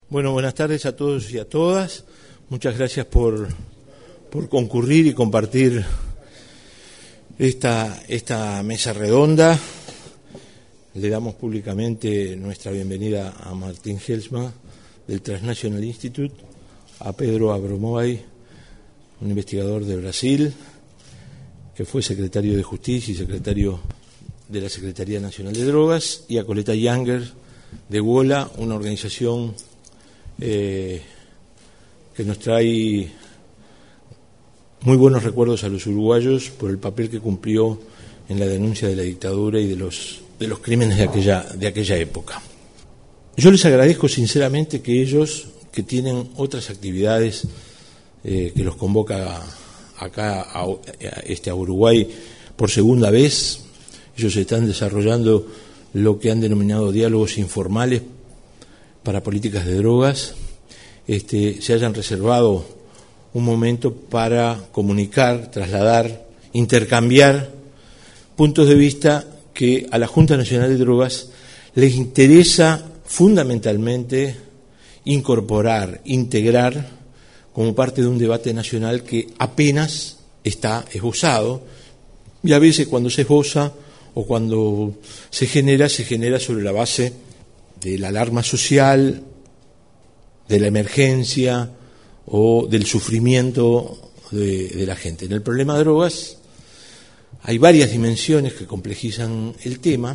Bueno, buenas tardes a todos y a todas. Muchas gracias por concurrir y compartir esta mesa redonda. Le damos públicamente nuestra bienvenida a Martín Helsma del Transnational Institute, a Pedro Abramovay, un investigador de Brasil, que fue secretario de Justicia y secretario de la Secretaría Nacional de Drogas, y a Coleta Younger de WOLA, una organización que nos trae muy buenos recuerdos a los uruguayos por el papel que cumplió en la denuncia de la dictadura y de los crímenes de aquella época. Yo les agradezco sinceramente que ellos, que tienen otras actividades que los convoca acá a Uruguay por segunda vez, ellos están desarrollando lo que han denominado diálogos informales para políticas de drogas, se hayan reservado un momento para comunicar, trasladar, intercambiar puntos de vista que a la Junta Nacional de Drogas les interesa fundamentalmente incorporar, integrar como parte de un debate nacional que apenas está esbozado, y a veces cuando se esboza o cuando se genera sobre la base de la alarma social, de la emergencia o del sufrimiento de la gente. En el problema de drogas hay varias dimensiones que complejizan el tema,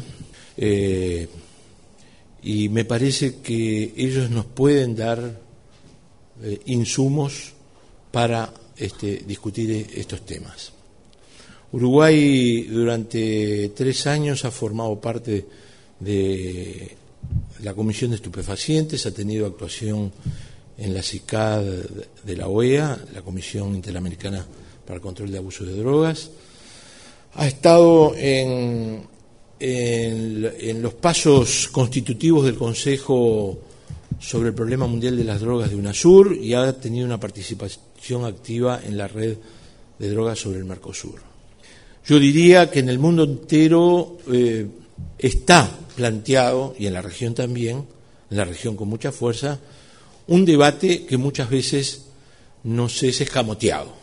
y me parece que ellos nos pueden dar insumos para discutir estos temas. Uruguay durante 3 años ha formado parte de la Comisión de Estupefacientes, ha tenido actuación en la CICAD de la OEA, la Comisión Interamericana para el Control de Abuso de Drogas, ha estado en los pasos constitutivos del Consejo sobre el Problema Mundial de las Drogas de UNASUR y ha tenido una participación activa en la red de drogas sobre el Mercosur. Yo diría que en el mundo entero está planteado, y en la región también, en la región con mucha fuerza, un debate que muchas veces nos es escamoteado.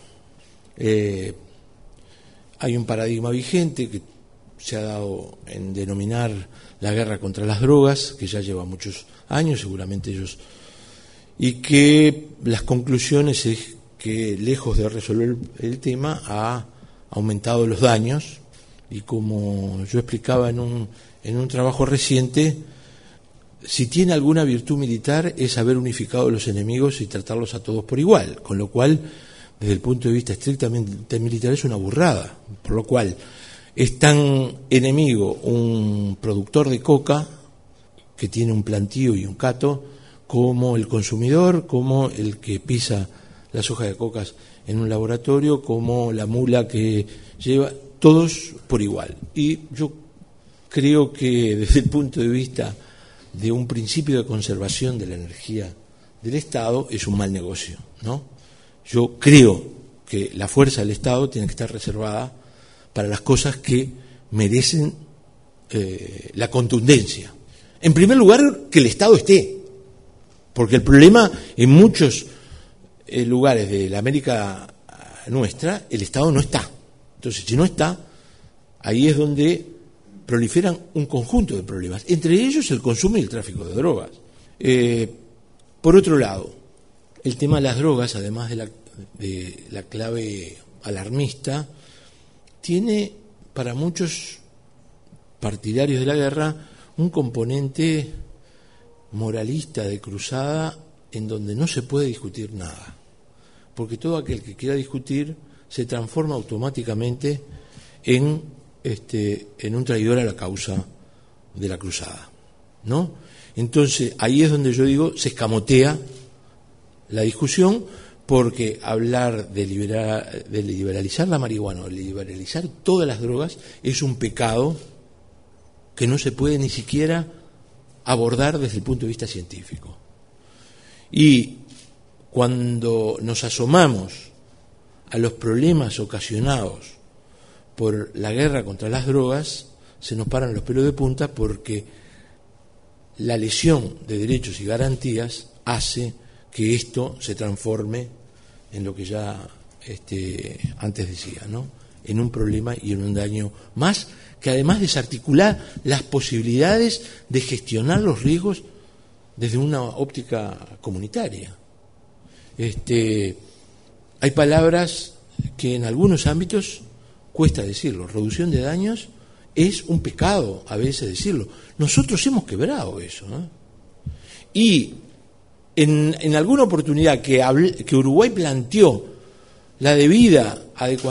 Hay un paradigma vigente que se ha dado en denominar la guerra contra las drogas, que ya lleva muchos años, seguramente ellos, y que las conclusiones es que, lejos de resolver el tema, ha aumentado los daños, y como yo explicaba en un trabajo reciente, si tiene alguna virtud militar es haber unificado los enemigos y tratarlos a todos por igual, con lo cual, desde el punto de vista estrictamente militar, es una burrada, por lo cual es tan enemigo un productor de coca que tiene un plantío y un cato como el consumidor, como el que pisa las hojas de cocas en un laboratorio, como la mula que lleva, todos por igual. Y yo creo que desde el punto de vista de un principio de conservación de la energía del Estado es un mal negocio, ¿no? Yo creo que la fuerza del Estado tiene que estar reservada para las cosas que merecen la contundencia. En primer lugar, que el Estado esté, porque el problema en muchos lugares de la América nuestra, el Estado no está. Entonces, si no está, ahí es donde proliferan un conjunto de problemas, entre ellos el consumo y el tráfico de drogas. Por otro lado, el tema de las drogas, además de la clave alarmista, tiene para muchos partidarios de la guerra un componente moralista de cruzada en donde no se puede discutir nada, porque todo aquel que quiera discutir se transforma automáticamente en un traidor a la causa de la cruzada, ¿no? Entonces, ahí es donde yo digo, se escamotea la discusión, porque hablar de liberalizar la marihuana o de liberalizar todas las drogas es un pecado que no se puede ni siquiera abordar desde el punto de vista científico. Y cuando nos asomamos a los problemas ocasionados por la guerra contra las drogas, se nos paran los pelos de punta, porque la lesión de derechos y garantías hace que esto se transforme en lo que ya antes decía, ¿no? En un problema y en un daño más, que además desarticula las posibilidades de gestionar los riesgos desde una óptica comunitaria. Hay palabras que en algunos ámbitos cuesta decirlo. Reducción de daños es un pecado a veces decirlo. Nosotros hemos quebrado eso, ¿no? Y en alguna oportunidad que Uruguay planteó la debida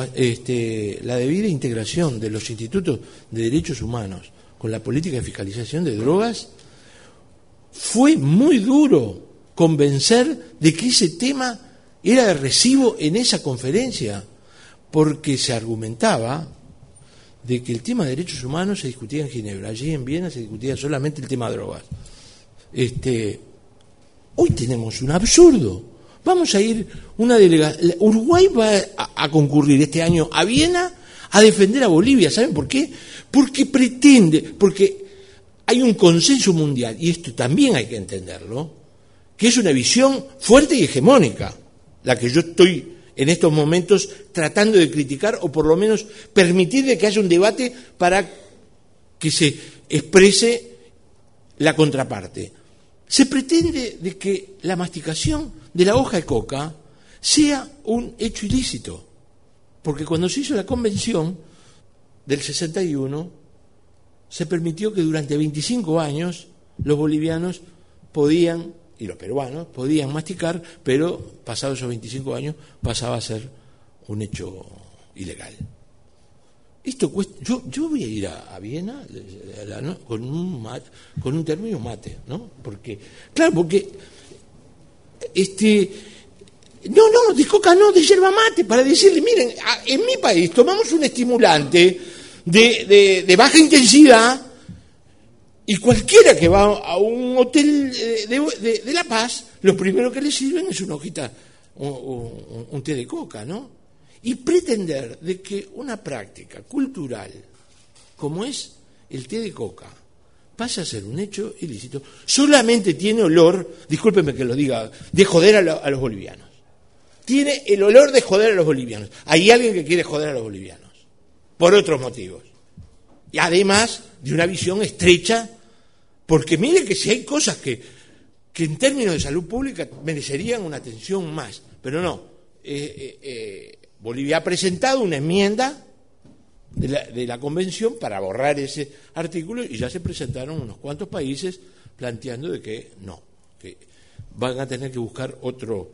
integración de los institutos de derechos humanos con la política de fiscalización de drogas, fue muy duro convencer de que ese tema era de recibo en esa conferencia, porque se argumentaba de que el tema de derechos humanos se discutía en Ginebra, allí en Viena se discutía solamente el tema de drogas. Hoy tenemos un absurdo. Vamos a ir una delegación. Uruguay va a concurrir este año a Viena a defender a Bolivia. ¿Saben por qué? Porque hay un consenso mundial, y esto también hay que entenderlo, que es una visión fuerte y hegemónica, la que yo estoy en estos momentos tratando de criticar, o por lo menos permitir de que haya un debate para que se exprese la contraparte. Se pretende de que la masticación de la hoja de coca sea un hecho ilícito, porque cuando se hizo la convención del 61 se permitió que durante 25 años los bolivianos podían, y los peruanos, podían masticar, pero pasados esos 25 años pasaba a ser un hecho ilegal. Esto cuesta, yo voy a ir a Viena con un termo y un mate, ¿no? Porque no, de coca no, de yerba mate, para decirle, miren, en mi país tomamos un estimulante de baja intensidad, y cualquiera que va a un hotel de La Paz, lo primero que le sirven es una hojita, un té de coca, ¿no? Y pretender de que una práctica cultural como es el té de coca pasa a ser un hecho ilícito, solamente tiene olor, discúlpenme que lo diga, de joder a los bolivianos. Tiene el olor de joder a los bolivianos. Hay alguien que quiere joder a los bolivianos, por otros motivos. Y además de una visión estrecha, porque mire que si hay cosas que en términos de salud pública merecerían una atención más, pero no. Bolivia ha presentado una enmienda de la convención para borrar ese artículo, y ya se presentaron unos cuantos países planteando de que no, que van a tener que buscar otro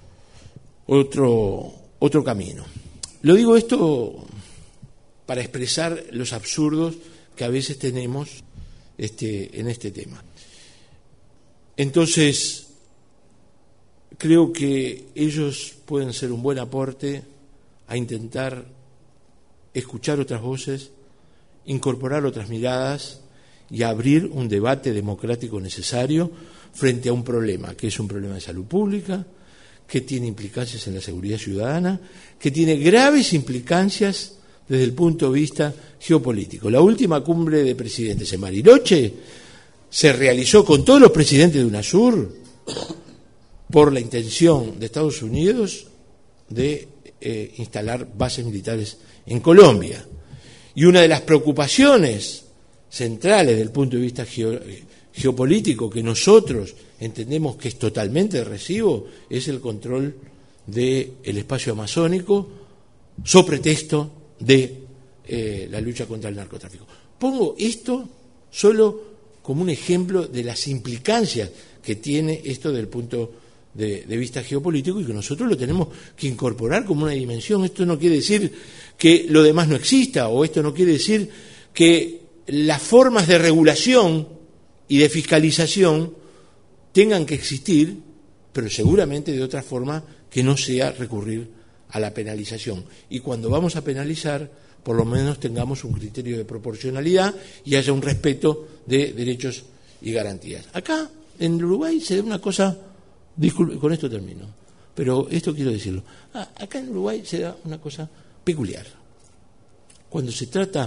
camino. Lo digo esto para expresar los absurdos que a veces tenemos en este tema. Entonces, creo que ellos pueden ser un buen aporte a intentar escuchar otras voces, incorporar otras miradas y abrir un debate democrático necesario frente a un problema que es un problema de salud pública, que tiene implicancias en la seguridad ciudadana, que tiene graves implicancias desde el punto de vista geopolítico. La última cumbre de presidentes en Bariloche se realizó con todos los presidentes de UNASUR por la intención de Estados Unidos de instalar bases militares en Colombia. Y una de las preocupaciones centrales desde el punto de vista geopolítico, que nosotros entendemos que es totalmente de recibo, es el control del espacio amazónico, so pretexto de la lucha contra el narcotráfico. Pongo esto solo como un ejemplo de las implicancias que tiene esto desde el punto de vista geopolítico, y que nosotros lo tenemos que incorporar como una dimensión. Esto no quiere decir que lo demás no exista, o esto no quiere decir que las formas de regulación y de fiscalización tengan que existir, pero seguramente de otra forma que no sea recurrir a la penalización. Y cuando vamos a penalizar, por lo menos tengamos un criterio de proporcionalidad y haya un respeto de derechos y garantías. Acá, en Uruguay, se da una cosa, disculpe, con esto termino, pero esto quiero decirlo. Acá en Uruguay se da una cosa peculiar. Cuando se trata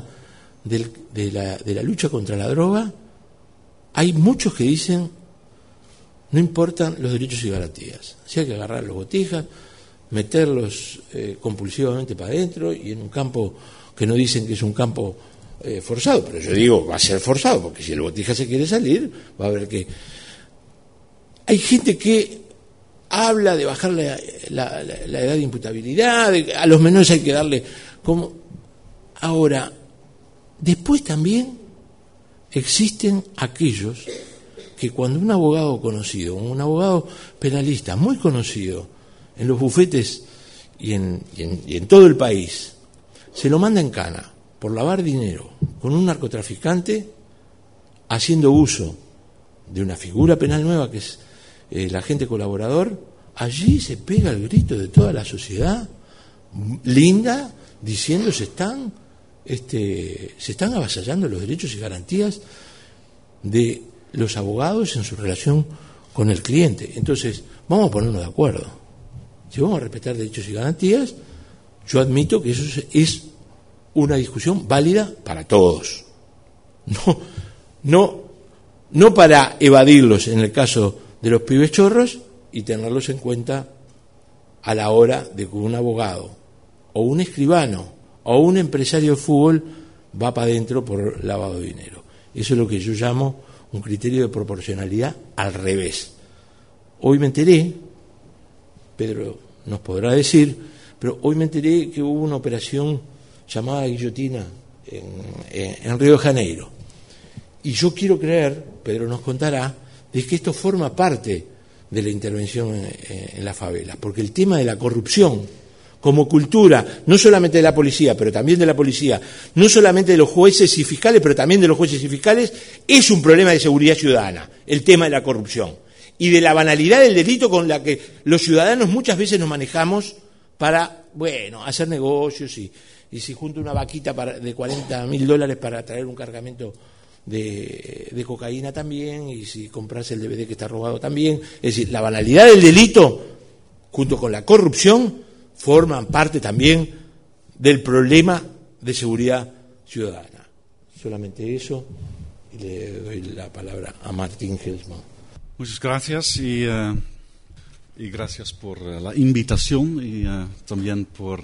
de la lucha contra la droga, hay muchos que dicen, no importan los derechos y garantías. Si hay que agarrar los botijas, meterlos compulsivamente para adentro y en un campo que no dicen que es un campo forzado, pero yo digo, va a ser forzado, porque si el botija se quiere salir, va a haber que... Hay gente que habla de bajar la edad de imputabilidad, a los menores hay que darle como... Ahora, después también existen aquellos que cuando un abogado conocido, un abogado penalista muy conocido en los bufetes y en todo el país, se lo manda en cana por lavar dinero con un narcotraficante haciendo uso de una figura penal nueva que es el agente colaborador, allí se pega el grito de toda la sociedad linda diciendo se están avasallando los derechos y garantías de los abogados en su relación con el cliente. Entonces, vamos a ponernos de acuerdo. Si vamos a respetar derechos y garantías, yo admito que eso es una discusión válida para todos. No para evadirlos en el caso de los pibes chorros y tenerlos en cuenta a la hora de que un abogado o un escribano o un empresario de fútbol va para adentro por lavado de dinero. Eso es lo que yo llamo un criterio de proporcionalidad al revés. Hoy me enteré, Pedro nos podrá decir, pero hoy me enteré que hubo una operación llamada guillotina en Río de Janeiro. Y yo quiero creer, Pedro nos contará, de que esto forma parte de la intervención en las favelas, porque el tema de la corrupción como cultura, no solamente de la policía, pero también de la policía, no solamente de los jueces y fiscales, pero también de los jueces y fiscales, es un problema de seguridad ciudadana, el tema de la corrupción, y de la banalidad del delito con la que los ciudadanos muchas veces nos manejamos para, hacer negocios, y si junto una vaquita de $40.000 para traer un cargamento de cocaína también, y si compras el DVD que está robado también. Es decir, la banalidad del delito, junto con la corrupción, forman parte también del problema de seguridad ciudadana. Solamente eso, y le doy la palabra a Martín Helsman. Muchas gracias y gracias por la invitación y también por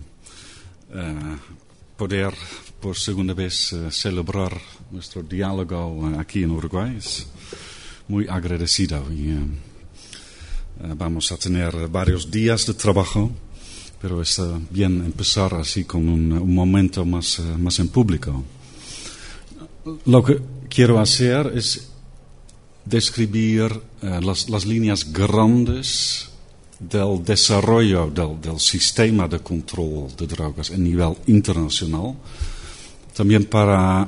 poder por segunda vez celebrar nuestro diálogo aquí en Uruguay. Es muy agradecido y vamos a tener varios días de trabajo, pero está bien empezar así con un momento más en público. Lo que quiero hacer es describir las líneas grandes del desarrollo del sistema de control de drogas a nivel internacional, también para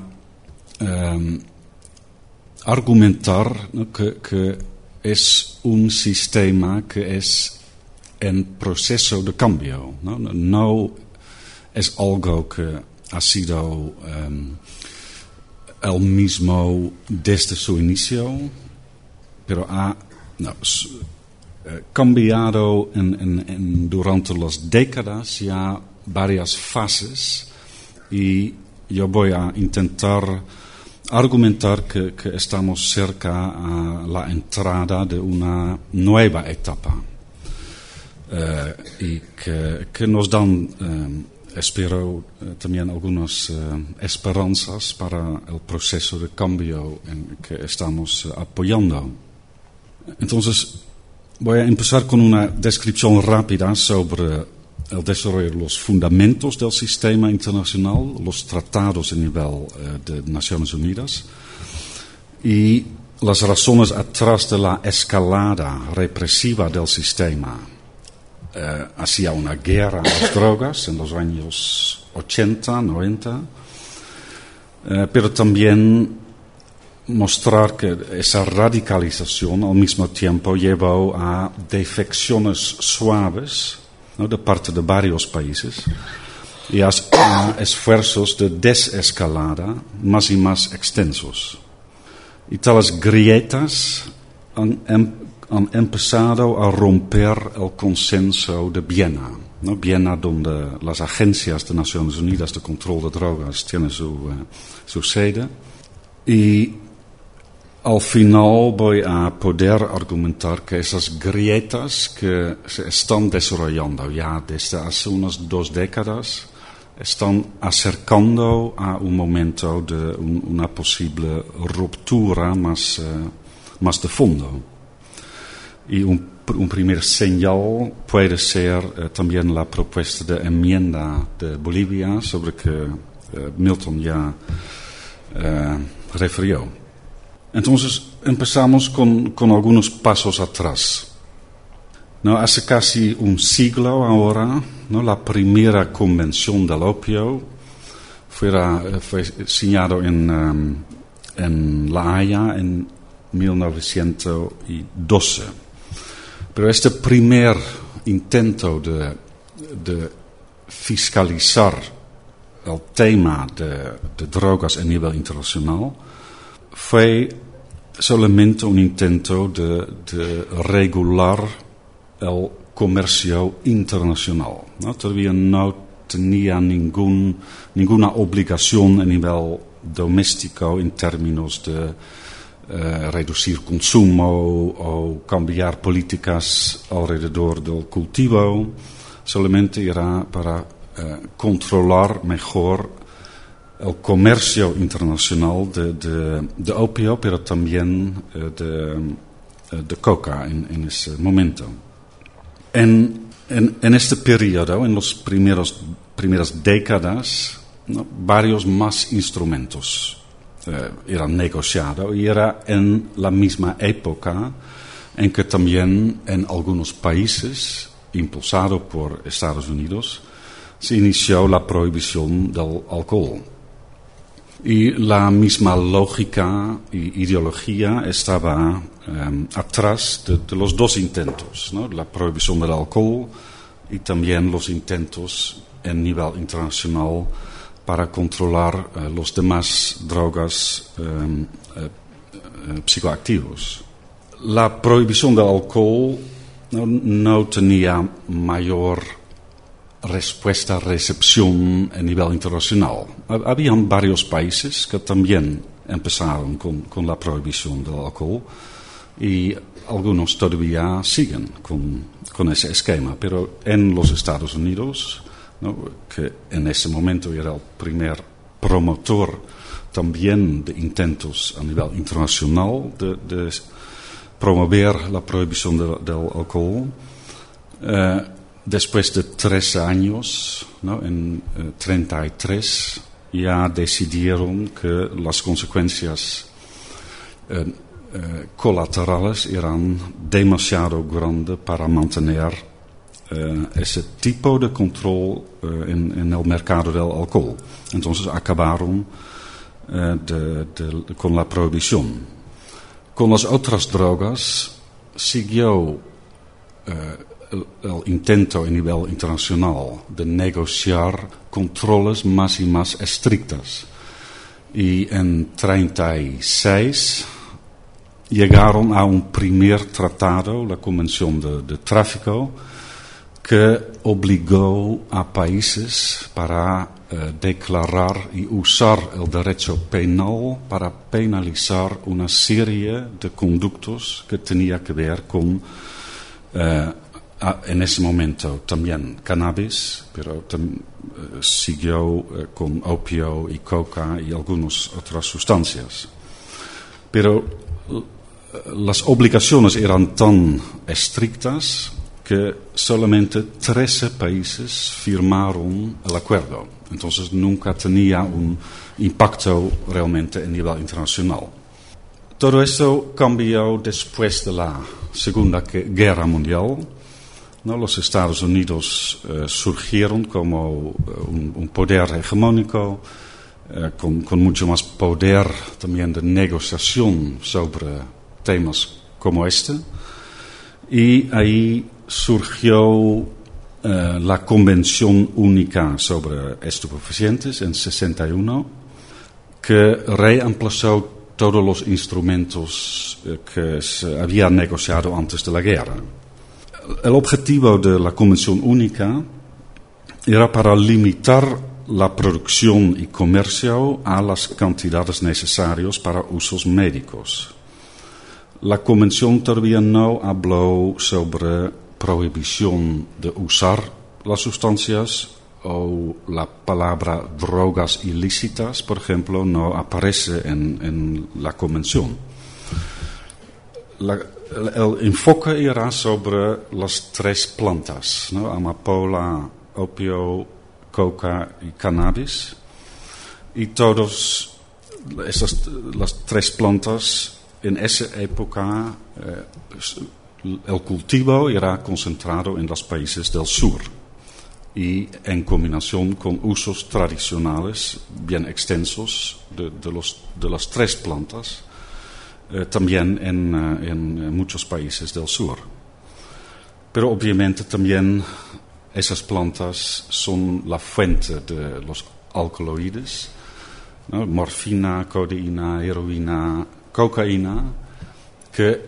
argumentar, ¿no?, que es un sistema que es en proceso de cambio, ¿no? No es algo que ha sido el mismo desde su inicio, pero ha cambiado durante las décadas ya varias fases, y yo voy a intentar argumentar que estamos cerca a la entrada de una nueva etapa y que nos dan, espero, también algunas esperanzas para el proceso de cambio en que estamos apoyando. Entonces, voy a empezar con una descripción rápida sobre el desarrollo de los fundamentos del sistema internacional, los tratados a nivel de Naciones Unidas y las razones atrás de la escalada represiva del sistema hacia una guerra a las drogas en los años 80, 90, pero también mostrar que esa radicalización al mismo tiempo llevó a defecciones suaves, ¿no?, de parte de varios países y a esfuerzos de desescalada más y más extensos. Y tales grietas han empezado a romper el consenso de Viena, ¿no? Viena, donde las agencias de Naciones Unidas de control de drogas tienen su sede. Y al final voy a poder argumentar que esas grietas que se están desarrollando ya desde hace unas 2 décadas están acercando a un momento de una posible ruptura más de fondo. Y un primer señal puede ser también la propuesta de enmienda de Bolivia, sobre que Milton ya refirió. Entonces empezamos con algunos pasos atrás. ¿No? Hace casi un siglo ahora, ¿no? La primera convención del opio fue señalado en La Haya en 1912. Pero este primer intento de fiscalizar el tema de drogas a nivel internacional fue solamente un intento de regular el comercio internacional, ¿no? Todavía no tenía ninguna obligación a nivel doméstico en términos de reducir consumo o cambiar políticas alrededor del cultivo. Solamente era para controlar mejor el comercio internacional de opio, pero también de coca en ese momento. En este periodo, en las primeras décadas, ¿no? Varios más instrumentos eran negociados, y era en la misma época en que también en algunos países, impulsado por Estados Unidos, se inició la prohibición del alcohol. Y la misma lógica y ideología estaba atrás de los 2 intentos, ¿no? La prohibición del alcohol y también los intentos en nivel internacional para controlar los demás drogas psicoactivos. La prohibición del alcohol no tenía mayor recepción a nivel internacional. Habían varios países que también empezaron con la prohibición del alcohol, y algunos todavía siguen con ese esquema, pero en los Estados Unidos, ¿no? Que en ese momento era el primer promotor también de intentos a nivel internacional de promover la prohibición del alcohol, después de 3 años, ¿no? En 1933, ya decidieron que las consecuencias colaterales eran demasiado grandes para mantener ese tipo de control en el mercado del alcohol. Entonces acabaron con la prohibición. Con las otras drogas siguió el intento a nivel internacional de negociar controles más y más estrictos. Y en 1936 llegaron a un primer tratado, la Convención de Tráfico, que obligó a países para declarar y usar el derecho penal para penalizar una serie de conductos que tenía que ver con en ese momento también cannabis, pero siguió con opio y coca y algunas otras sustancias. Pero las obligaciones eran tan estrictas que solamente 13 países firmaron el acuerdo. Entonces nunca tenía un impacto realmente a nivel internacional. Todo esto cambió después de la Segunda Guerra Mundial. ¿No? Los Estados Unidos surgieron como un poder hegemónico, con mucho más poder también de negociación sobre temas como este. Y ahí surgió la Convención Única sobre Estupefacientes en 61, que reemplazó todos los instrumentos que se habían negociado antes de la guerra. El objetivo de la Convención Única era para limitar la producción y comercio a las cantidades necesarias para usos médicos. La convención todavía no habló sobre prohibición de usar las sustancias, o la palabra drogas ilícitas, por ejemplo, no aparece en la convención. El enfoque irá sobre las tres plantas, ¿no? Amapola, opio, coca y cannabis. Y todas las tres plantas, en esa época, el cultivo irá concentrado en los países del sur y en combinación con usos tradicionales bien extensos de las tres plantas, también en muchos países del sur. Pero obviamente también esas plantas son la fuente de los alcaloides, ¿no? Morfina, codeína, heroína, cocaína, que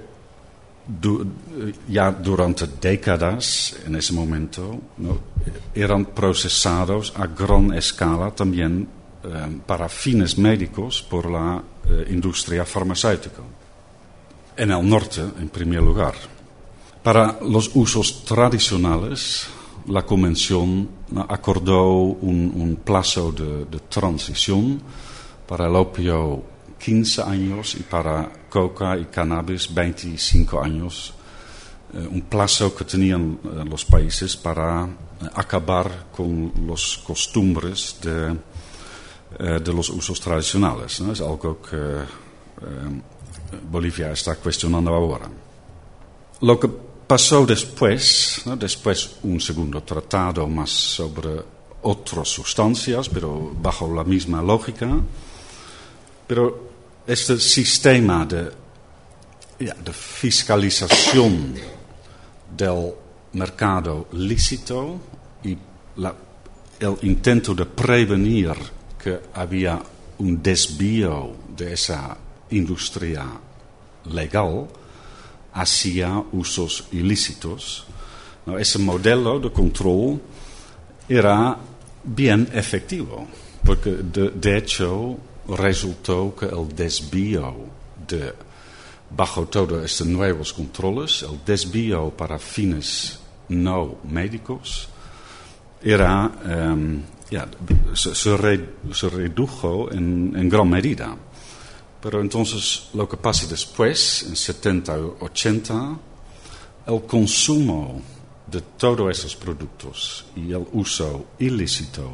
ya durante décadas en ese momento, ¿no? Eran procesados a gran escala también para fines médicos por la industria farmacéutica. En el norte, en primer lugar. Para los usos tradicionales, la Convención acordó un plazo de transición para el opio 15 años y para coca y cannabis 25 años. Un plazo que tenían los países para acabar con las costumbres de los usos tradicionales, ¿no? Es algo que Bolivia está cuestionando ahora. Lo que pasó después, ¿no? Después un segundo tratado más sobre otras sustancias, pero bajo la misma lógica. Pero este sistema de fiscalización del mercado lícito y el intento de prevenir que había un desvío de esa industria legal hacia usos ilícitos, ¿no? Ese modelo de control era bien efectivo, porque de hecho resultó que el desvío bajo todos estos nuevos controles, el desvío para fines no médicos, era, se redujo en gran medida. Pero entonces lo que pasa después, en 70 y 80, el consumo de todos esos productos y el uso ilícito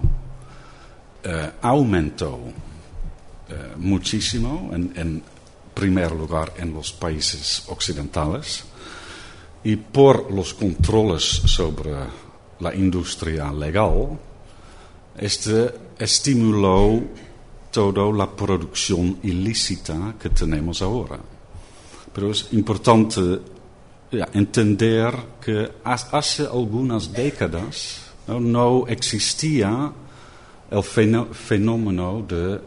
aumentó muchísimo, en primer lugar en los países occidentales, y por los controles sobre la industria legal, este estimuló toda la producción ilícita que tenemos ahora. Pero es importante entender que hace algunas décadas no existía el fenómeno de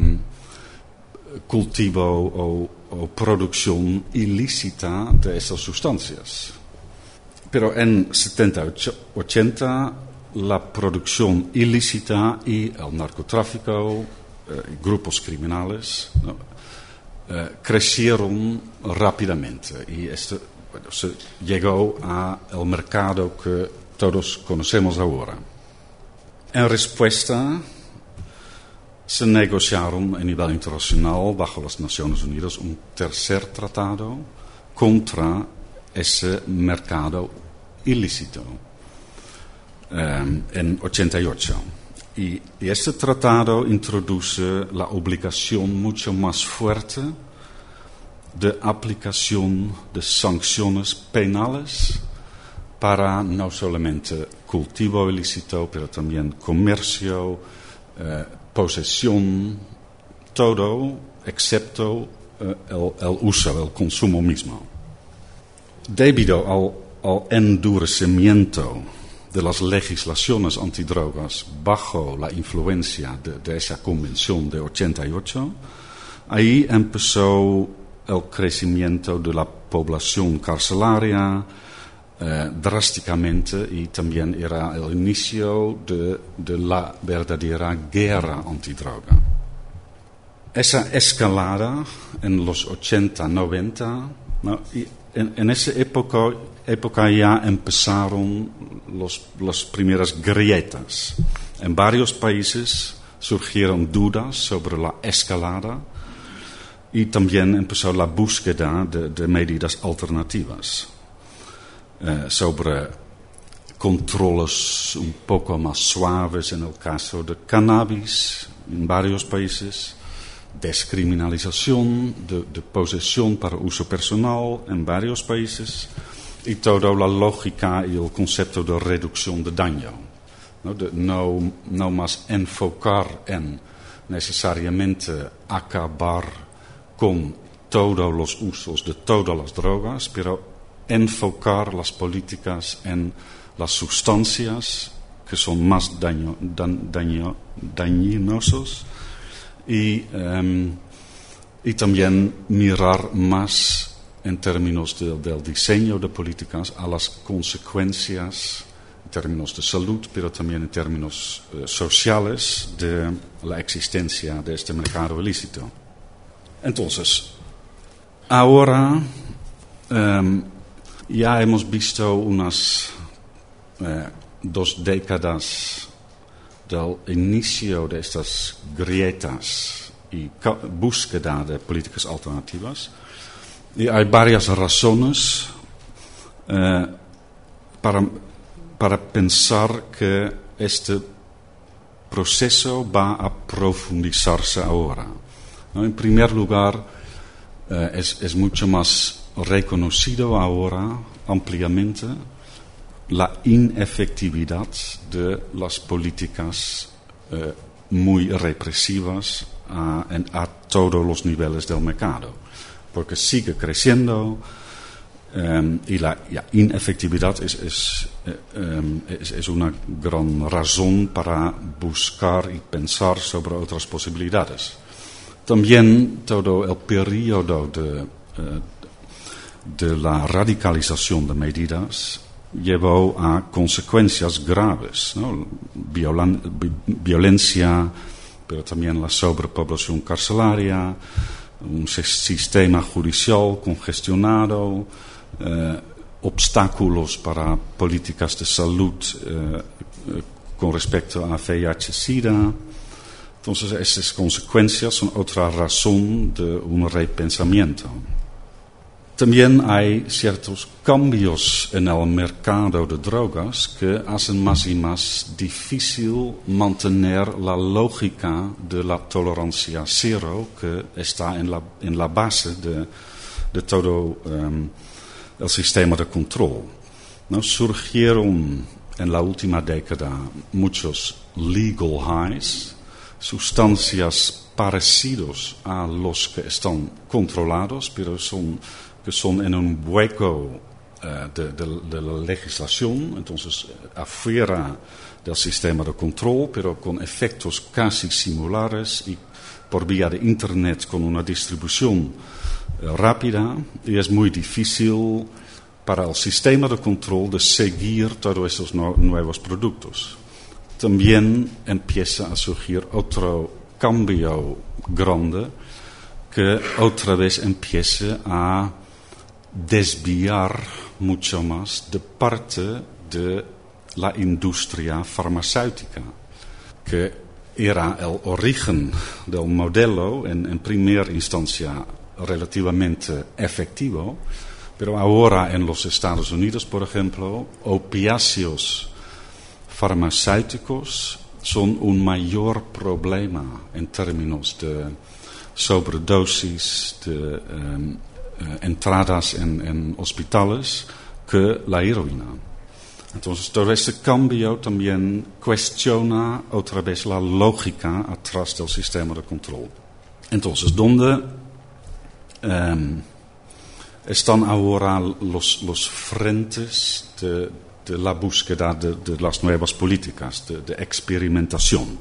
cultivo o producción ilícita de esas sustancias. Pero en 70-80 la producción ilícita y el narcotráfico, grupos criminales, ¿no? Crecieron rápidamente y se llegó al mercado que todos conocemos ahora. En respuesta, se negociaron a nivel internacional bajo las Naciones Unidas un tercer tratado contra ese mercado ilícito en 88. Y este tratado introduce la obligación mucho más fuerte de aplicación de sanciones penales para no solamente cultivo ilícito, pero también comercio, posesión, todo excepto el uso, el consumo mismo. Debido al endurecimiento de las legislaciones antidrogas bajo la influencia de esa convención de 88, ahí empezó el crecimiento de la población carcelaria drásticamente, y también era el inicio de la verdadera guerra antidroga. Esa escalada en los 80-90 No, y en esa época ya empezaron las primeras grietas. En varios países surgieron dudas sobre la escalada y también empezó la búsqueda de medidas alternativas sobre controles un poco más suaves en el caso de cannabis en varios países, descriminalización de posesión para uso personal en varios países y toda la lógica y el concepto de reducción de daño. No más enfocar en necesariamente acabar con todos los usos de todas las drogas, pero enfocar las políticas en las sustancias que son más dañinosas y también mirar más en términos del diseño de políticas a las consecuencias en términos de salud, pero también en términos sociales de la existencia de este mercado ilícito. Entonces, ahora ya hemos visto unas 2 décadas del inicio de estas grietas y búsqueda de políticas alternativas. Y hay varias razones para pensar que este proceso va a profundizarse ahora. ¿No? En primer lugar, es mucho más reconocido ahora ampliamente la inefectividad de las políticas muy represivas a todos los niveles del mercado, porque sigue creciendo y la inefectividad es una gran razón para buscar y pensar sobre otras posibilidades. También todo el periodo de la radicalización de medidas llevó a consecuencias graves, ¿no? Violencia, pero también la sobrepoblación carcelaria, un sistema judicial congestionado, obstáculos para políticas de salud con respecto a VIH-Sida. Entonces, estas consecuencias son otra razón de un repensamiento. También hay ciertos cambios en el mercado de drogas que hacen más y más difícil mantener la lógica de la tolerancia cero que está en la base de todo el sistema de control. ¿No? Surgieron en la última década muchos legal highs, sustancias parecidas a los que están controlados, pero que son en un hueco de la legislación, entonces afuera del sistema de control, pero con efectos casi similares y por vía de Internet con una distribución rápida, y es muy difícil para el sistema de control de seguir todos esos nuevos productos. También empieza a surgir otro cambio grande que otra vez empieza a desviar mucho más de parte de la industria farmacéutica, que era el origen del modelo en primera instancia relativamente efectivo, pero ahora en los Estados Unidos, por ejemplo, opiáceos farmacéuticos son un mayor problema en términos de sobredosis, de entradas en hospitales, que la heroína. Entonces, todo este cambio también cuestiona otra vez la lógica atrás del sistema de control. Entonces, ¿dónde están ahora los frentes de la búsqueda de las nuevas políticas, de experimentación?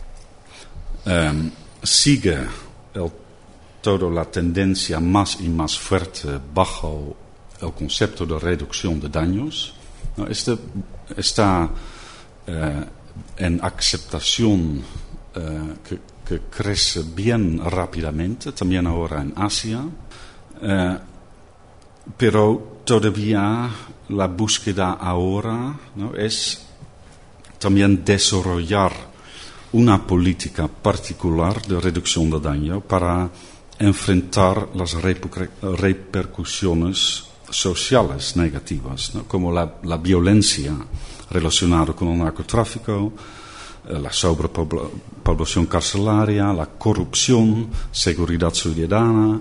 Sigue toda la tendencia más y más fuerte bajo el concepto de reducción de daños. ¿No? Este está en aceptación que crece bien rápidamente, también ahora en Asia. pero todavía la búsqueda ahora, ¿no?, es también desarrollar una política particular de reducción de daño para enfrentar las repercusiones sociales negativas, ¿no?, como la violencia relacionada con el narcotráfico, la sobrepoblación carcelaria, la corrupción, seguridad ciudadana,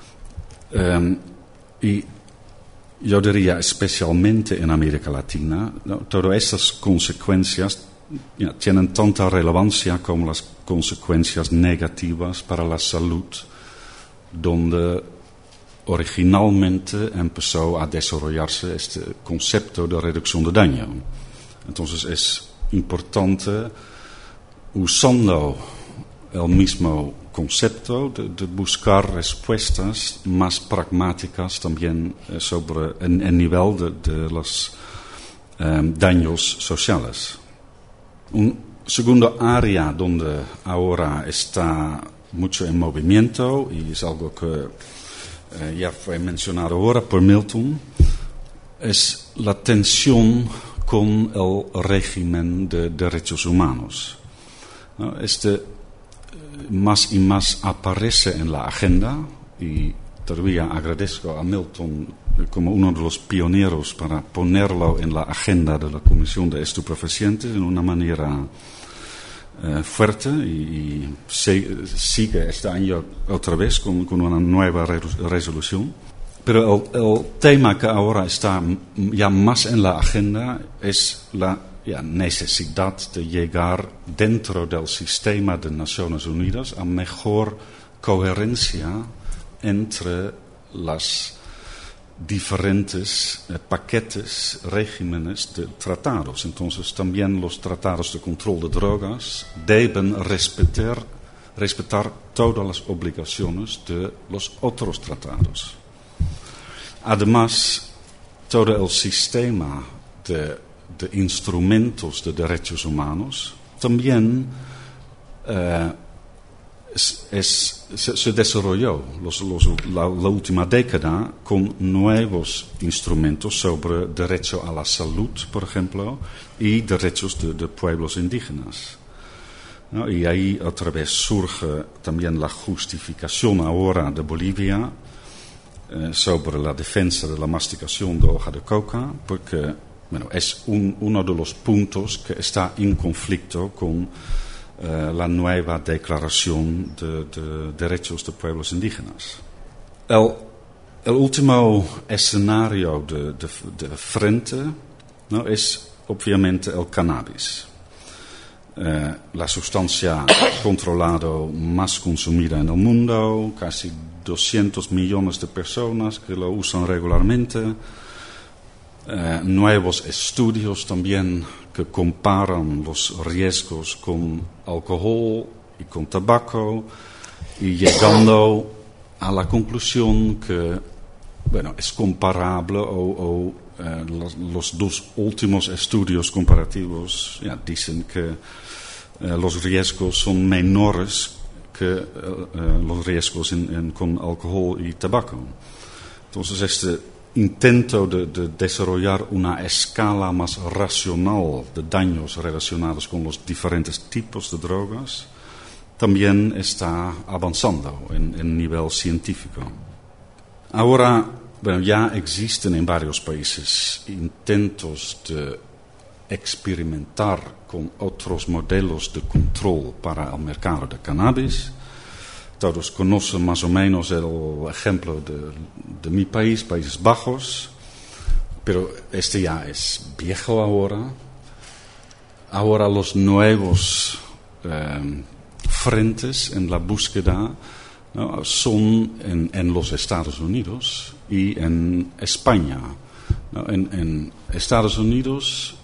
y yo diría especialmente en América Latina, ¿no?, todas estas consecuencias tienen tanta relevancia como las consecuencias negativas para la salud, donde originalmente empezó a desarrollarse este concepto de reducción de daño. Entonces es importante, usando el mismo concepto, de buscar respuestas más pragmáticas también sobre el nivel de los daños sociales. Un segundo área donde ahora está mucho en movimiento, y es algo que ya fue mencionado ahora por Milton, es la tensión con el régimen de derechos humanos, ¿no? Más y más aparece en la agenda, y todavía agradezco a Milton como uno de los pioneros para ponerlo en la agenda de la Comisión de Estupefacientes de una manera fuerte, y sigue este año otra vez con una nueva resolución. Pero el tema que ahora está ya más en la agenda es la necesidad de llegar dentro del sistema de Naciones Unidas a mejor coherencia entre las diferentes paquetes, regímenes de tratados. Entonces también los tratados de control de drogas deben respetar todas las obligaciones de los otros tratados. Además, todo el sistema de instrumentos de derechos humanos también se desarrolló la última década con nuevos instrumentos sobre derecho a la salud, por ejemplo, y derechos de pueblos indígenas, ¿no? Y ahí otra vez surge también la justificación ahora de Bolivia sobre la defensa de la masticación de hoja de coca, porque es uno de los puntos que está en conflicto con la nueva declaración de derechos de pueblos indígenas. El último escenario de frente, ¿no?, es obviamente el cannabis, la sustancia controlada más consumida en el mundo, casi 200 millones de personas que lo usan regularmente. Nuevos estudios también que comparan los riesgos con alcohol y con tabaco, y llegando a la conclusión que es comparable, los dos últimos estudios comparativos dicen que los riesgos son menores que los riesgos con alcohol y tabaco. Entonces este intento de desarrollar una escala más racional de daños relacionados con los diferentes tipos de drogas también está avanzando en nivel científico. Ahora, ya existen en varios países intentos de experimentar con otros modelos de control para el mercado de cannabis. Todos conocen más o menos el ejemplo de mi país, Países Bajos, pero este ya es viejo ahora. Ahora los nuevos frentes en la búsqueda, ¿no?, son en los Estados Unidos y en España, ¿no? En Estados Unidos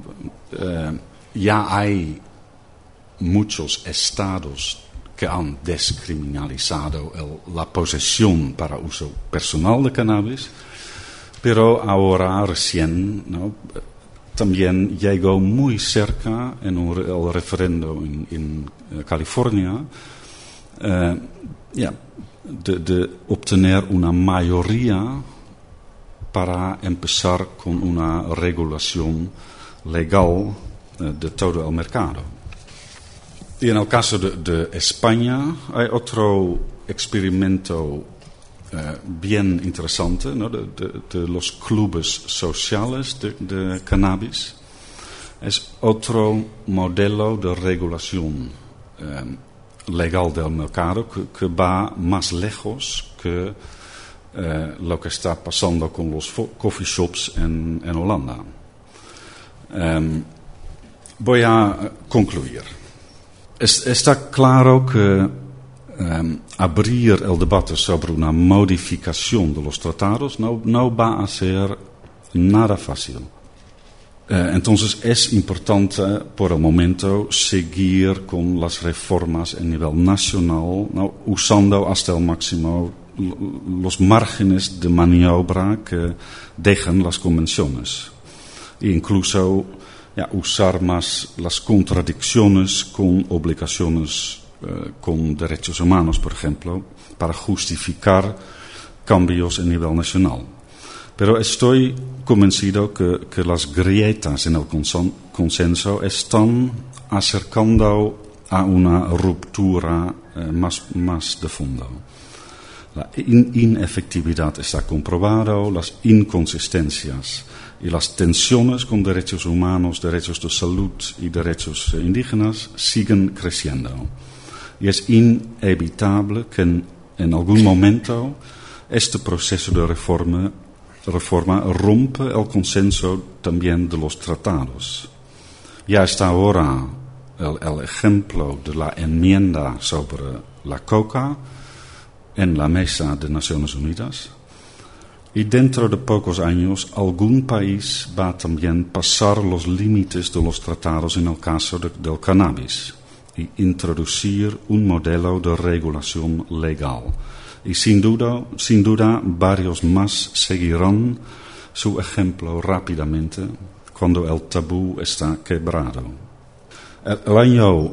ya hay muchos estados que han descriminalizado la posesión para uso personal de cannabis, pero ahora recién, ¿no?, también llegó muy cerca en el referendo en California de obtener una mayoría para empezar con una regulación legal de todo el mercado. Y en el caso de España hay otro experimento bien interesante, ¿no? de los clubes sociales de cannabis. Es otro modelo de regulación legal del mercado que va más lejos que lo que está pasando con los coffee shops en Holanda. Voy a concluir. Está claro que abrir el debate sobre una modificación de los tratados no va a ser nada fácil. Entonces es importante por el momento seguir con las reformas a nivel nacional, ¿no? Usando hasta el máximo los márgenes de maniobra que dejan las convenciones. E incluso usar más las contradicciones con obligaciones con derechos humanos, por ejemplo, para justificar cambios a nivel nacional. Pero estoy convencido que las grietas en el consenso están acercando a una ruptura más de fondo. La inefectividad está comprobada, las inconsistencias y las tensiones con derechos humanos, derechos de salud y derechos indígenas siguen creciendo. Y es inevitable que en algún momento este proceso de reforma rompe el consenso también de los tratados. Ya está ahora el ejemplo de la enmienda sobre la coca en la mesa de Naciones Unidas. Y dentro de pocos años algún país va a también pasar los límites de los tratados en el caso del cannabis y introducir un modelo de regulación legal. Y sin duda varios más seguirán su ejemplo rápidamente cuando el tabú está quebrado. El año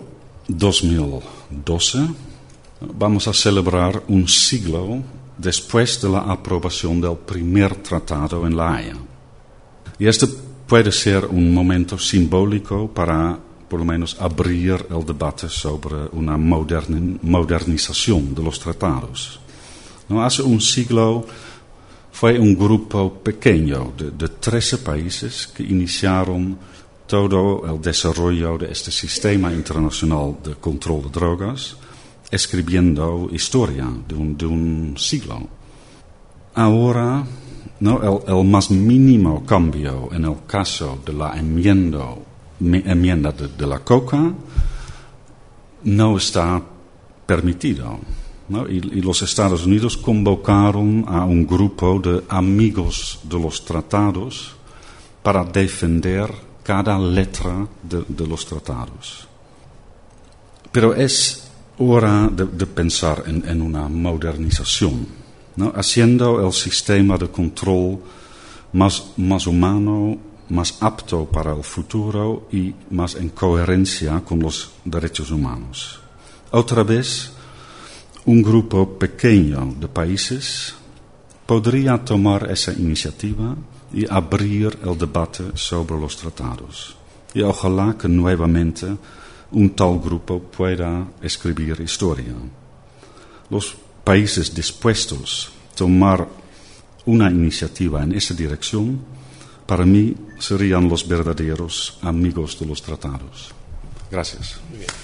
2012 vamos a celebrar un siglo después de la aprobación del primer tratado en La Haya. Y este puede ser un momento simbólico para, por lo menos, abrir el debate sobre una modernización de los tratados. ¿No? Hace un siglo fue un grupo pequeño de 13 países que iniciaron todo el desarrollo de este sistema internacional de control de drogas, escribiendo historia de un siglo. Ahora, ¿no? el más mínimo cambio en el caso de la enmienda de la coca no está permitido, ¿no? Y los Estados Unidos convocaron a un grupo de amigos de los tratados para defender cada letra de los tratados. Pero es hora de pensar en una modernización, ¿no? Haciendo el sistema de control más humano, más apto para el futuro y más en coherencia con los derechos humanos. Otra vez, un grupo pequeño de países podría tomar esa iniciativa y abrir el debate sobre los tratados. Y ojalá que nuevamente un tal grupo pueda escribir historia. Los países dispuestos a tomar una iniciativa en esa dirección, para mí, serían los verdaderos amigos de los tratados. Gracias. Muy bien.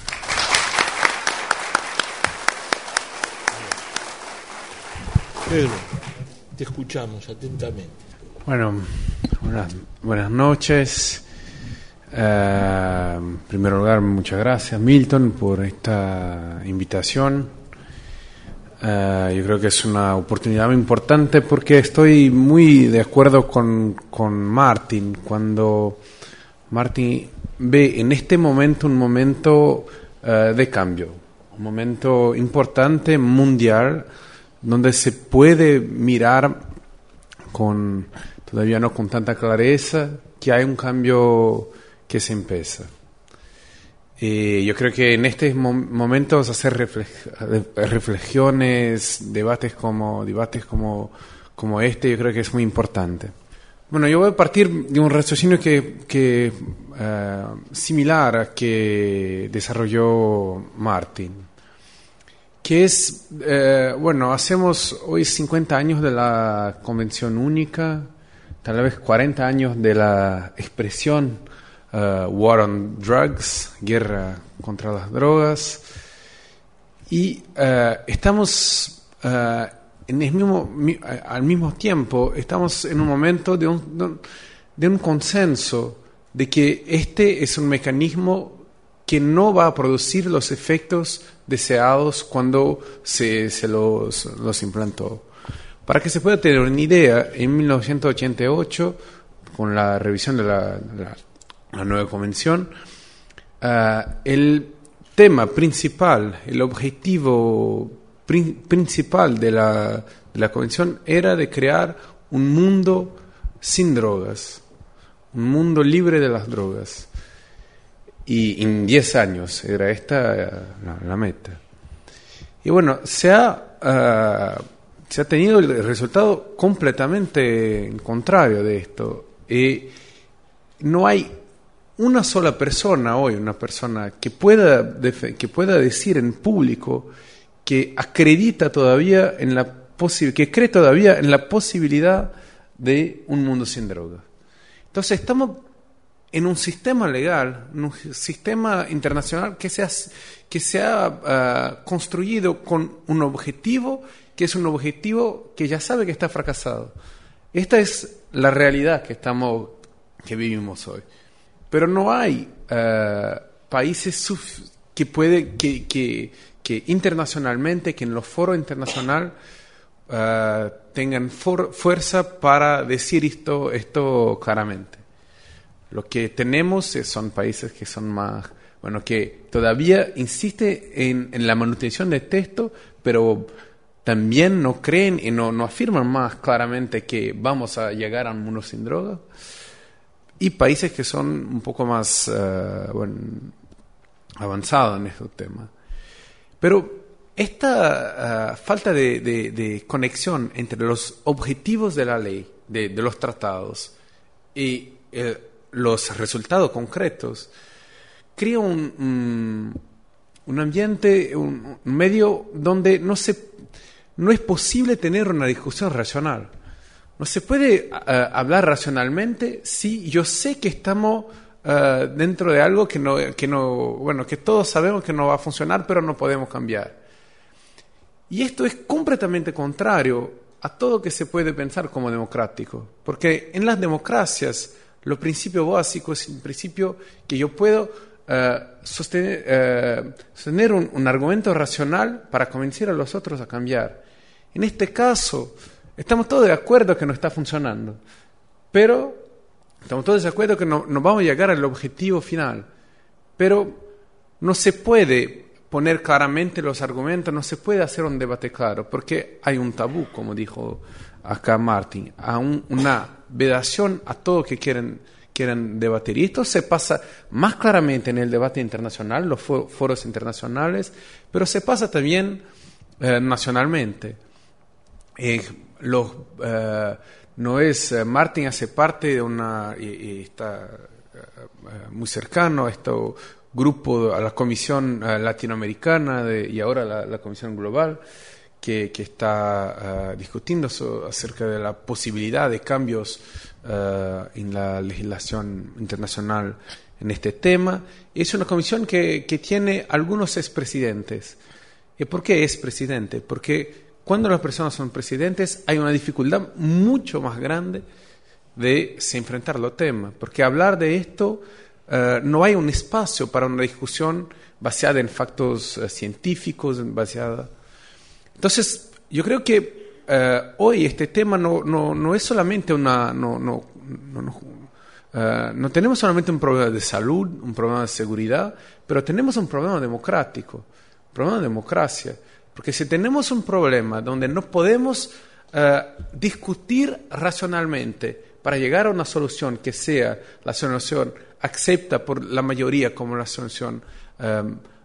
Pedro, te escuchamos atentamente. Bueno, buenas noches. En primer lugar, muchas gracias, Milton, por esta invitación. Yo creo que es una oportunidad muy importante porque estoy muy de acuerdo con Martin cuando Martin ve en este momento un momento de cambio, un momento importante mundial donde se puede mirar todavía no con tanta clareza que hay un cambio que se empieza. Yo creo que en estos momentos hacer reflexiones, debates como como este, yo creo que es muy importante. Bueno, yo voy a partir de un raciocinio que similar a que desarrolló Martin, que es, hacemos hoy 50 años de la Convención Única, tal vez 40 años de la expresión War on Drugs, guerra contra las drogas, y estamos al mismo tiempo estamos en un momento de un consenso de que este es un mecanismo que no va a producir los efectos deseados cuando se los implantó. Para que se pueda tener una idea, en 1988, con la revisión de la nueva convención, el tema principal, el objetivo principal de la convención era de crear un mundo sin drogas, un mundo libre de las drogas. Y en 10 años era esta la meta. Y bueno, se ha tenido el resultado completamente contrario de esto. No hay una sola persona hoy, una persona que pueda decir en público que acredita todavía que cree todavía en la posibilidad de un mundo sin drogas. Entonces estamos en un sistema legal, en un sistema internacional que se ha construido con un objetivo que es un objetivo que ya sabe que está fracasado. Esta es la realidad que vivimos hoy. Pero no hay países que internacionalmente, que en los foros internacionales tengan fuerza para decir esto claramente. Lo que tenemos son países que son más, que todavía insisten en la manutención de texto, pero también no creen y no afirman más claramente que vamos a llegar a un mundo sin drogas. Y países que son un poco más avanzados en estos temas. Pero esta falta de conexión entre los objetivos de la ley, de los tratados, y los resultados concretos, crea un ambiente, un medio donde no es posible tener una discusión racional. No se puede hablar racionalmente si yo sé que estamos dentro de algo que todos sabemos que no va a funcionar, pero no podemos cambiar. Y esto es completamente contrario a todo lo que se puede pensar como democrático, porque en las democracias los principios básicos es un principio que yo puedo sostener un argumento racional para convencer a los otros a cambiar. En este caso, estamos todos de acuerdo que no está funcionando, pero estamos todos de acuerdo que no vamos a llegar al objetivo final, pero no se puede poner claramente los argumentos, no se puede hacer un debate claro, porque hay un tabú, como dijo acá Martin, a una vedación a todo que quieren debatir. Y esto se pasa más claramente en el debate internacional, los foros internacionales, pero se pasa también nacionalmente. Martin hace parte de y está muy cercano a este grupo, a la Comisión Latinoamericana y ahora la Comisión Global, que está discutiendo acerca de la posibilidad de cambios en la legislación internacional en este tema. Es una comisión que tiene algunos expresidentes. ¿Y por qué es presidente? Porque cuando las personas son presidentes hay una dificultad mucho más grande de se enfrentar los temas, porque hablar de esto no hay un espacio para una discusión basada en factos científicos, Entonces, yo creo que hoy este tema no es solamente no tenemos solamente un problema de salud, un problema de seguridad, pero tenemos un problema democrático, un problema de democracia. Porque si tenemos un problema donde no podemos discutir racionalmente para llegar a una solución que sea la solución acepta por la mayoría como la solución,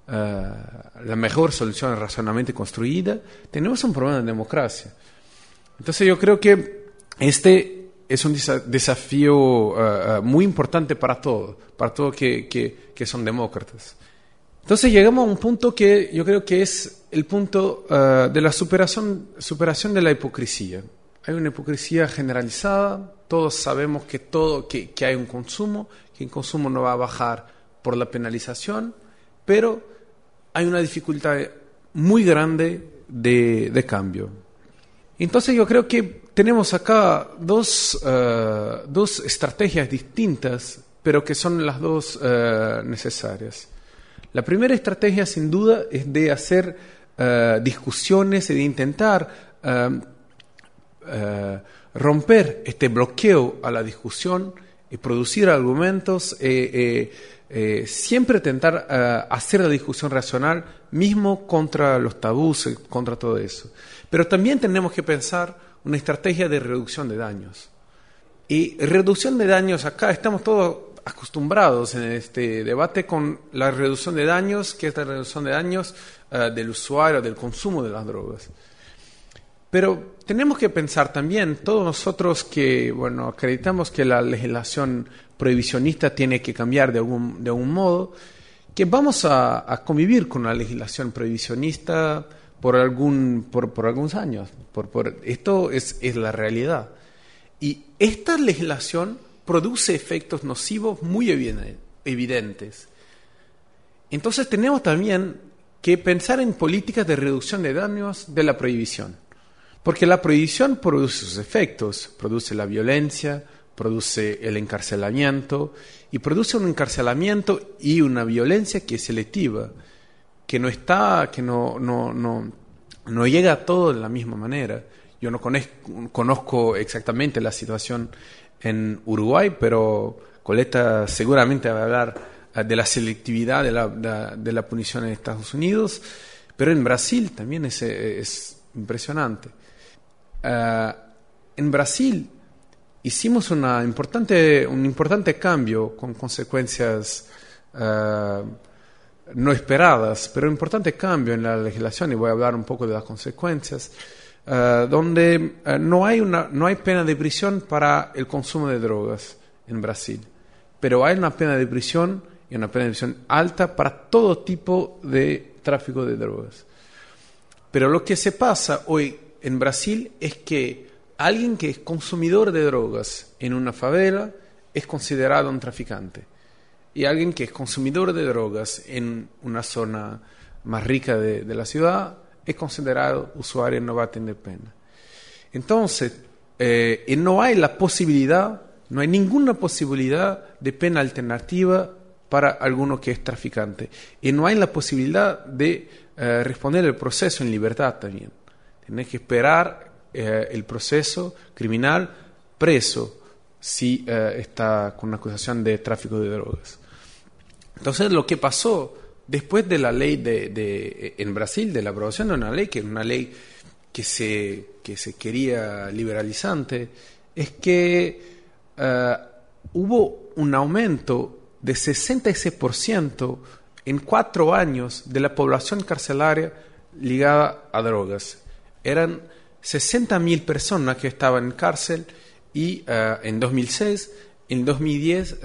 la mejor solución racionalmente construida, tenemos un problema de democracia. Entonces yo creo que este es un desafío muy importante para todos que son demócratas. Entonces llegamos a un punto que yo creo que es el punto de la superación de la hipocresía. Hay una hipocresía generalizada, todos sabemos que hay un consumo, que el consumo no va a bajar por la penalización, pero hay una dificultad muy grande de cambio. Entonces yo creo que tenemos acá dos estrategias distintas, pero que son las dos necesarias. La primera estrategia, sin duda, es de hacer discusiones y de intentar romper este bloqueo a la discusión y producir argumentos, siempre intentar hacer la discusión racional, mismo contra los tabús, contra todo eso. Pero también tenemos que pensar una estrategia de reducción de daños. Y reducción de daños, acá estamos todos acostumbrados en este debate con la reducción de daños, que es la reducción de daños del usuario, del consumo de las drogas. Pero tenemos que pensar también, todos nosotros que acreditamos que la legislación prohibicionista tiene que cambiar de algún modo, que vamos a convivir con la legislación prohibicionista por algunos años. Esto es la realidad. Y esta legislación produce efectos nocivos muy evidentes. Entonces tenemos también que pensar en políticas de reducción de daños de la prohibición. Porque la prohibición produce sus efectos, produce la violencia, produce el encarcelamiento, y produce un encarcelamiento y una violencia que es selectiva, que no llega a todo de la misma manera. Yo no conozco exactamente la situación en Uruguay, pero Coleta seguramente va a hablar de la selectividad de la punición en Estados Unidos, pero en Brasil también es impresionante. En Brasil hicimos un importante cambio con consecuencias no esperadas, pero un importante cambio en la legislación, y voy a hablar un poco de las consecuencias, donde no hay pena de prisión para el consumo de drogas en Brasil, pero hay una pena de prisión y una pena de prisión alta para todo tipo de tráfico de drogas. Pero lo que se pasa hoy en Brasil es que alguien que es consumidor de drogas en una favela es considerado un traficante, y alguien que es consumidor de drogas en una zona más rica de la ciudad es considerado usuario y no va a tener pena. Entonces, no hay ninguna posibilidad de pena alternativa para alguno que es traficante, y no hay la posibilidad de responder el proceso en libertad también. Tienes que esperar el proceso criminal preso si está con una acusación de tráfico de drogas. Entonces, lo que pasó después de la ley en Brasil, de la aprobación de una ley, que era una ley que se quería liberalizante, es que hubo un aumento de 66% en 4 años de la población carcelaria ligada a drogas. Eran 60.000 personas que estaban en cárcel, y en 2006, en 2010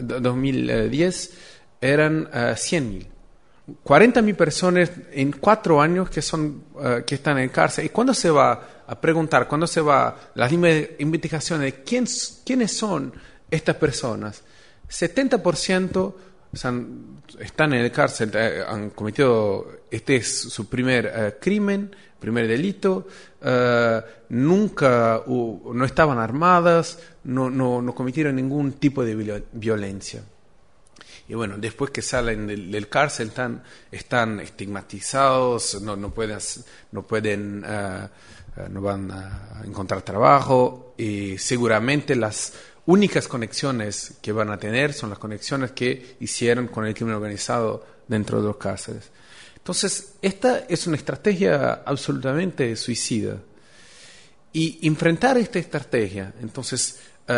eran 100.000. 40.000 personas en 4 años que están en cárcel. Y cuando se va a preguntar, las investigaciones de quiénes son estas personas, 70% están en el cárcel, han cometido, este es su primer crimen, primer delito, no estaban armadas, no cometieron ningún tipo de violencia. Y bueno, después que salen del cárcel están estigmatizados, no van a encontrar trabajo, y seguramente las únicas conexiones que van a tener son las conexiones que hicieron con el crimen organizado dentro de los cárceles. Entonces, esta es una estrategia absolutamente suicida. Y enfrentar esta estrategia, entonces,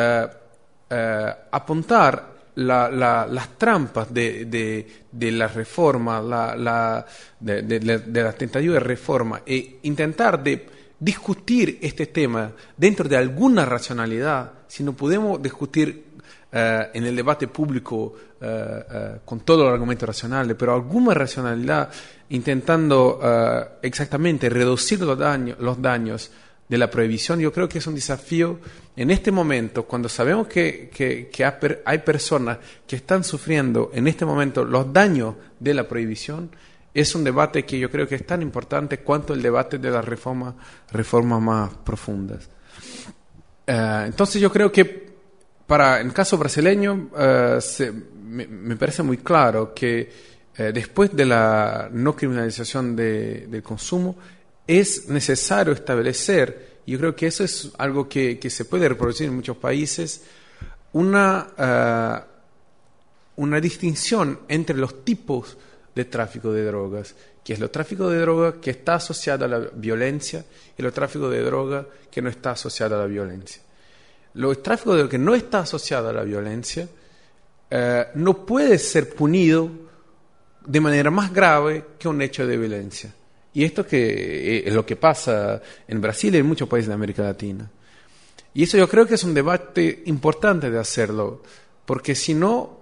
apuntar las trampas de la reforma, de la tentativa de reforma, e intentar de discutir este tema dentro de alguna racionalidad, si no podemos discutir en el debate público con todos los argumentos racionales, pero alguna racionalidad intentando exactamente reducir los daños de la prohibición, yo creo que es un desafío en este momento, cuando sabemos que hay personas que están sufriendo en este momento los daños de la prohibición. Es un debate que yo creo que es tan importante cuanto el debate de las reformas más profundas. Entonces yo creo que para el caso brasileño me parece muy claro que después de la no criminalización del consumo es necesario establecer, yo creo que eso es algo que se puede reproducir en muchos países, una distinción entre los tipos de tráfico de drogas, que es el tráfico de drogas que está asociado a la violencia y el tráfico de drogas que no está asociado a la violencia. El tráfico de drogas que no está asociado a la violencia no puede ser punido de manera más grave que un hecho de violencia. Y esto que es lo que pasa en Brasil y en muchos países de América Latina. Y eso yo creo que es un debate importante de hacerlo, porque si no,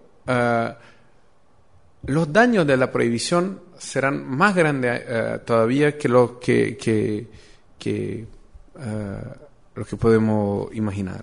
los daños de la prohibición serán más grandes todavía que lo que podemos imaginar.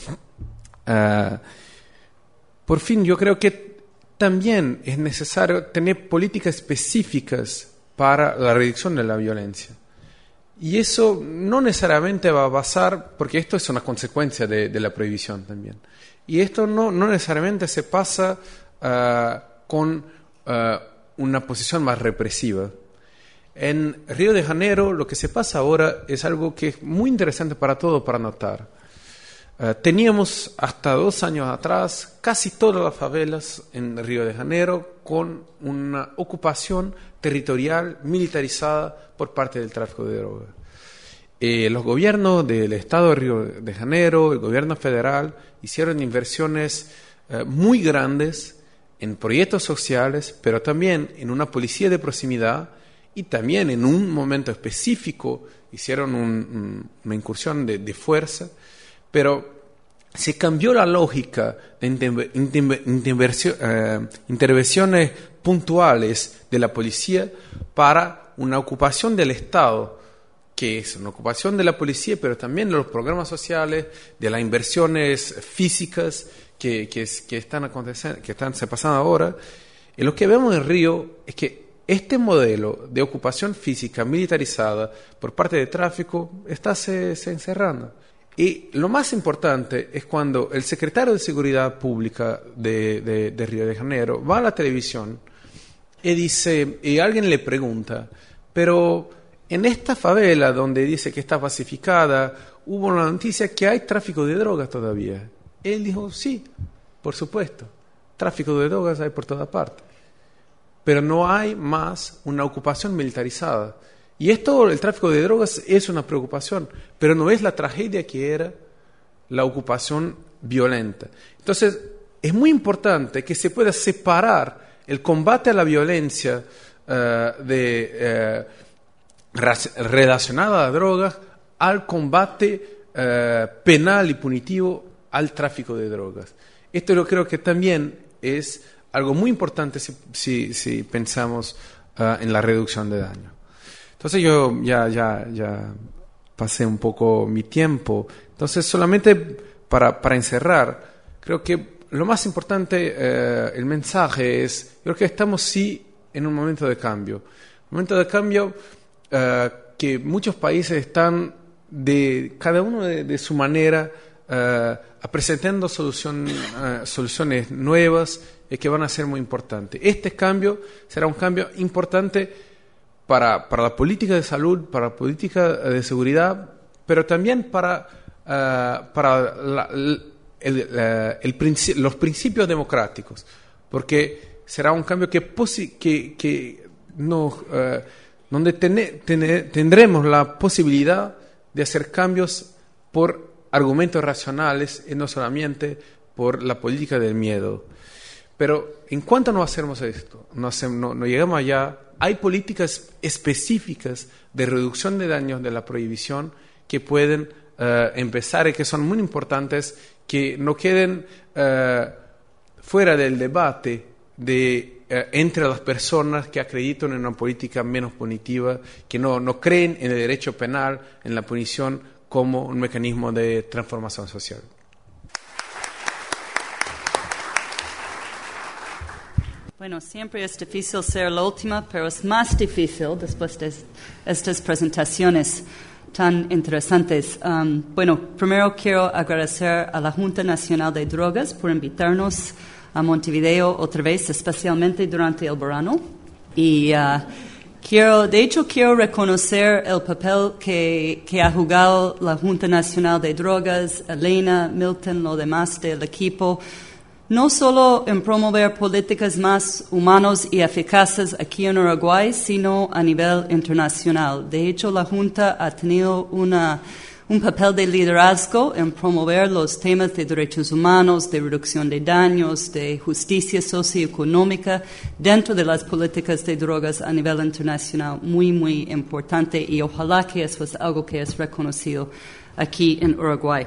Por fin, yo creo que también es necesario tener políticas específicas para la reducción de la violencia. Y eso no necesariamente va a pasar, porque esto es una consecuencia de la prohibición también. Y esto no necesariamente se pasa con una posición más represiva. En Río de Janeiro lo que se pasa ahora es algo que es muy interesante para todos para notar. Teníamos hasta 2 años atrás casi todas las favelas en Río de Janeiro con una ocupación territorial militarizada por parte del tráfico de drogas. Los gobiernos del Estado de Río de Janeiro, el gobierno federal, hicieron inversiones muy grandes en proyectos sociales, pero también en una policía de proximidad y también en un momento específico hicieron una incursión de fuerza, pero se cambió la lógica de intervenciones puntuales de la policía para una ocupación del Estado, que es una ocupación de la policía, pero también de los programas sociales, de las inversiones físicas que están se pasando ahora. Y lo que vemos en Río es que este modelo de ocupación física militarizada por parte del tráfico está se encerrando. Y lo más importante es cuando el secretario de Seguridad Pública de Río de Janeiro va a la televisión y alguien le pregunta, pero en esta favela donde dice que está pacificada, hubo una noticia que hay tráfico de drogas todavía. Él dijo, sí, por supuesto, tráfico de drogas hay por toda parte, pero no hay más una ocupación militarizada. Y esto, el tráfico de drogas es una preocupación, pero no es la tragedia que era la ocupación violenta. Entonces, es muy importante que se pueda separar el combate a la violencia relacionada a las drogas al combate penal y punitivo al tráfico de drogas. Esto yo creo que también es algo muy importante si pensamos en la reducción de daño. Entonces yo ya pasé un poco mi tiempo. Entonces solamente para encerrar, creo que lo más importante, el mensaje es, yo creo que estamos sí en un momento de cambio. Un momento de cambio que muchos países están, cada uno de su manera, presentando soluciones nuevas que van a ser muy importantes. Este cambio será un cambio importante para la política de salud, para la política de seguridad, pero también para los principios democráticos, porque será un cambio donde tendremos la posibilidad de hacer cambios por argumentos racionales y no solamente por la política del miedo. Pero en cuanto no hacemos esto, no llegamos allá, hay políticas específicas de reducción de daños de la prohibición que pueden empezar y que son muy importantes, que no queden fuera del debate entre las personas que acreditan en una política menos punitiva, que no creen en el derecho penal, en la punición como un mecanismo de transformación social. Bueno, siempre es difícil ser la última, pero es más difícil después de estas presentaciones tan interesantes. Bueno, primero quiero agradecer a la Junta Nacional de Drogas por invitarnos a Montevideo otra vez, especialmente durante el verano. Y quiero reconocer el papel que ha jugado la Junta Nacional de Drogas, Elena, Milton, lo demás del equipo, no solo en promover políticas más humanas y eficaces aquí en Uruguay, sino a nivel internacional. De hecho, la Junta ha tenido un papel de liderazgo en promover los temas de derechos humanos, de reducción de daños, de justicia socioeconómica dentro de las políticas de drogas a nivel internacional, muy, muy importante, y ojalá que eso es algo que es reconocido aquí en Uruguay.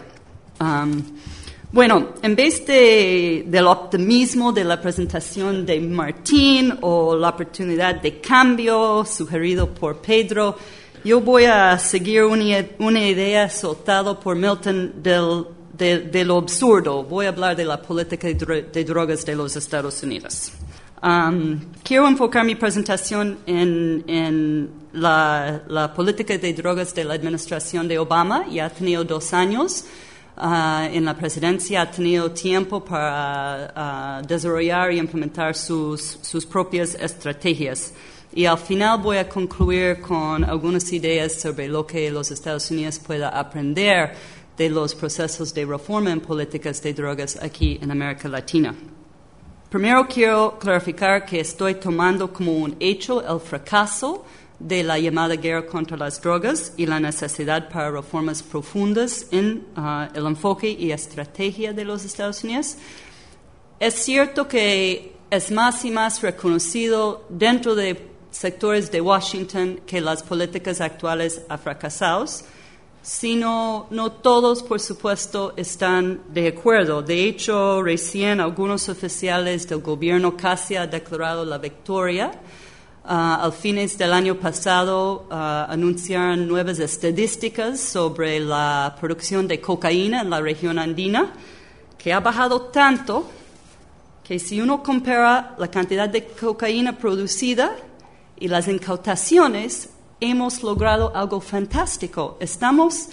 Bueno, en vez del optimismo de la presentación de Martín o la oportunidad de cambio sugerido por Pedro, yo voy a seguir una idea soltada por Milton de lo absurdo. Voy a hablar de la política de drogas de los Estados Unidos. Quiero enfocar mi presentación en la política de drogas de la administración de Obama. Ya ha tenido 2 años. En la presidencia ha tenido tiempo para desarrollar y implementar sus propias estrategias. Y al final voy a concluir con algunas ideas sobre lo que los Estados Unidos pueda aprender de los procesos de reforma en políticas de drogas aquí en América Latina. Primero quiero clarificar que estoy tomando como un hecho el fracaso de la llamada guerra contra las drogas y la necesidad para reformas profundas en el enfoque y estrategia de los Estados Unidos. Es cierto que es más y más reconocido dentro de sectores de Washington que las políticas actuales han fracasado, sino no todos, por supuesto, están de acuerdo. De hecho, recién algunos oficiales del gobierno casi han declarado la victoria. Al fines del año pasado anunciaron nuevas estadísticas sobre la producción de cocaína en la región andina, que ha bajado tanto que si uno compara la cantidad de cocaína producida y las incautaciones, hemos logrado algo fantástico. Estamos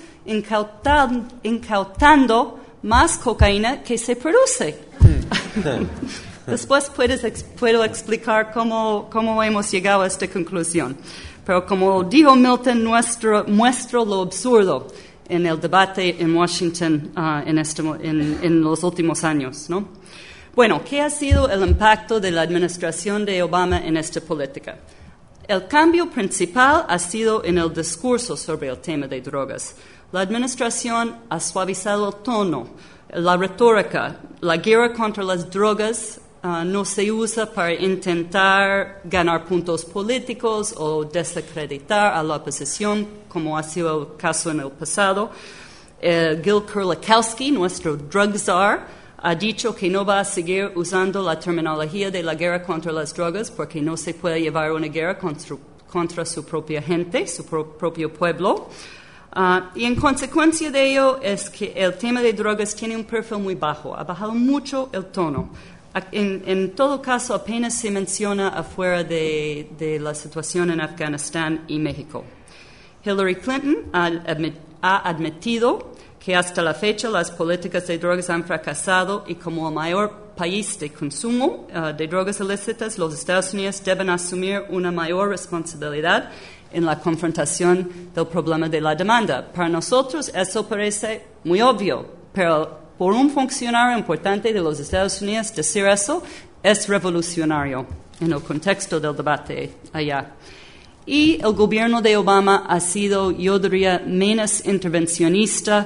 incautando más cocaína que se produce. Después puedo explicar cómo hemos llegado a esta conclusión. Pero como dijo Milton, muestro lo absurdo en el debate en Washington en los últimos años, ¿no? Bueno, ¿qué ha sido el impacto de la administración de Obama en esta política? El cambio principal ha sido en el discurso sobre el tema de drogas. La administración ha suavizado el tono, la retórica. La guerra contra las drogas no se usa para intentar ganar puntos políticos o desacreditar a la oposición, como ha sido el caso en el pasado. Gil Kurlikowski, nuestro drug czar, ha dicho que no va a seguir usando la terminología de la guerra contra las drogas porque no se puede llevar una guerra contra su propia gente, su propio pueblo. Y en consecuencia de ello es que el tema de drogas tiene un perfil muy bajo, ha bajado mucho el tono. En todo caso, apenas se menciona afuera de la situación en Afganistán y México. Hillary Clinton ha admitido que hasta la fecha las políticas de drogas han fracasado y como el mayor país de consumo de drogas ilícitas, los Estados Unidos deben asumir una mayor responsabilidad en la confrontación del problema de la demanda. Para nosotros eso parece muy obvio, pero por un funcionario importante de los Estados Unidos decir eso es revolucionario en el contexto del debate allá. Y el gobierno de Obama ha sido, yo diría, menos intervencionista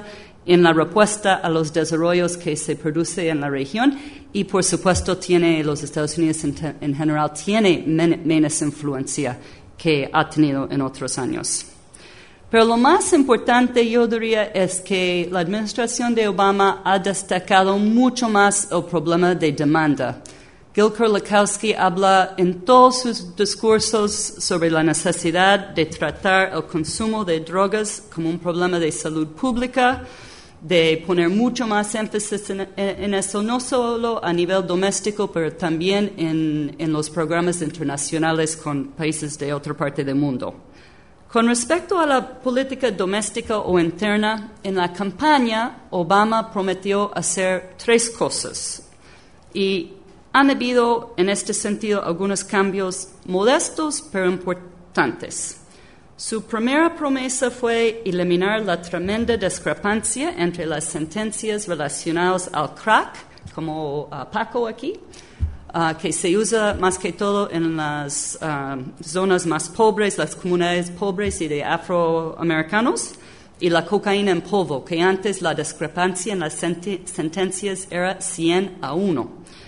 en la respuesta a los desarrollos que se producen en la región y, por supuesto, los Estados Unidos en general tiene menos influencia que ha tenido en otros años. Pero lo más importante, yo diría, es que la administración de Obama ha destacado mucho más el problema de demanda. Gil Kerlikowske habla en todos sus discursos sobre la necesidad de tratar el consumo de drogas como un problema de salud pública, de poner mucho más énfasis en eso, no solo a nivel doméstico, pero también en los programas internacionales con países de otra parte del mundo. Con respecto a la política doméstica o interna, en la campaña Obama prometió hacer 3 cosas y han habido en este sentido algunos cambios modestos pero importantes. Su primera promesa fue eliminar la tremenda discrepancia entre las sentencias relacionadas al crack, como Paco aquí, que se usa más que todo en las zonas más pobres, las comunidades pobres y de afroamericanos, y la cocaína en polvo, que antes la discrepancia en las sentencias era 100-1.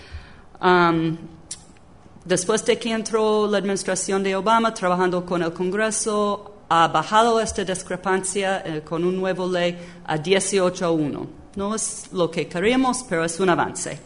Después de que entró la administración de Obama, trabajando con el Congreso, ha bajado esta discrepancia con un nuevo ley a 18-1. No es lo que queríamos, pero es un avance.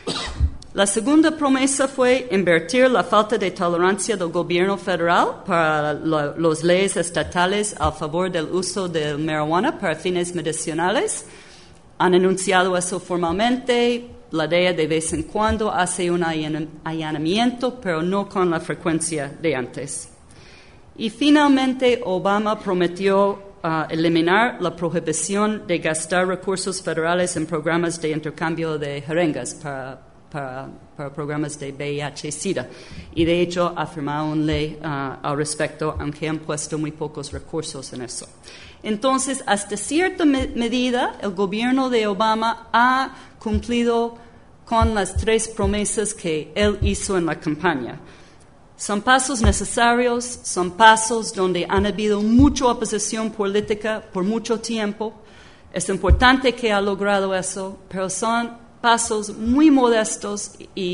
La segunda promesa fue invertir la falta de tolerancia del gobierno federal para las leyes estatales a favor del uso de marihuana para fines medicinales. Han anunciado eso formalmente. La DEA de vez en cuando hace un allanamiento, pero no con la frecuencia de antes. Y finalmente, Obama prometió eliminar la prohibición de gastar recursos federales en programas de intercambio de jeringas para programas de VIH y SIDA. Y de hecho ha firmado una ley al respecto, aunque han puesto muy pocos recursos en eso. Entonces, hasta cierta medida, el gobierno de Obama ha cumplido con las 3 promesas que él hizo en la campaña. Son pasos necesarios, son pasos donde han habido mucha oposición política por mucho tiempo. Es importante que ha logrado eso, pero son pasos muy modestos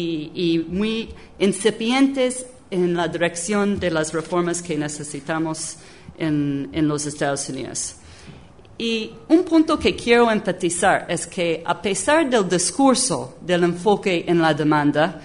y muy incipientes en la dirección de las reformas que necesitamos en los Estados Unidos. Y un punto que quiero enfatizar es que, a pesar del discurso del enfoque en la demanda,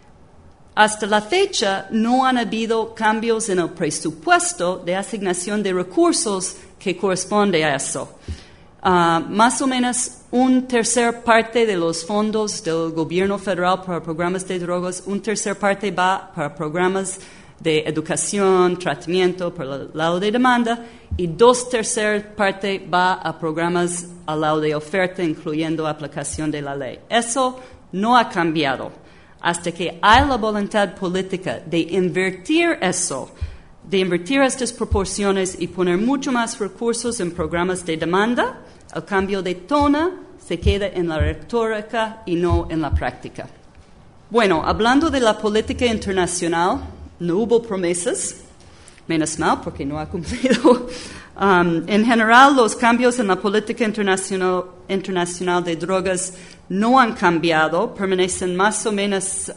hasta la fecha no han habido cambios en el presupuesto de asignación de recursos que corresponde a eso. Más o menos 1/3 parte de los fondos del gobierno federal para programas de drogas, 1/3 parte va para programas de educación, tratamiento por el lado de demanda, y 2/3 parte va a programas al lado de oferta, incluyendo aplicación de la ley. Eso no ha cambiado. Hasta que hay la voluntad política de invertir eso, de invertir estas proporciones y poner mucho más recursos en programas de demanda, el cambio de tono se queda en la retórica y no en la práctica. Bueno, hablando de la política internacional, no hubo promesas, menos mal porque no ha cumplido. En general, los cambios en la política internacional de drogas no han cambiado, permanecen más o menos,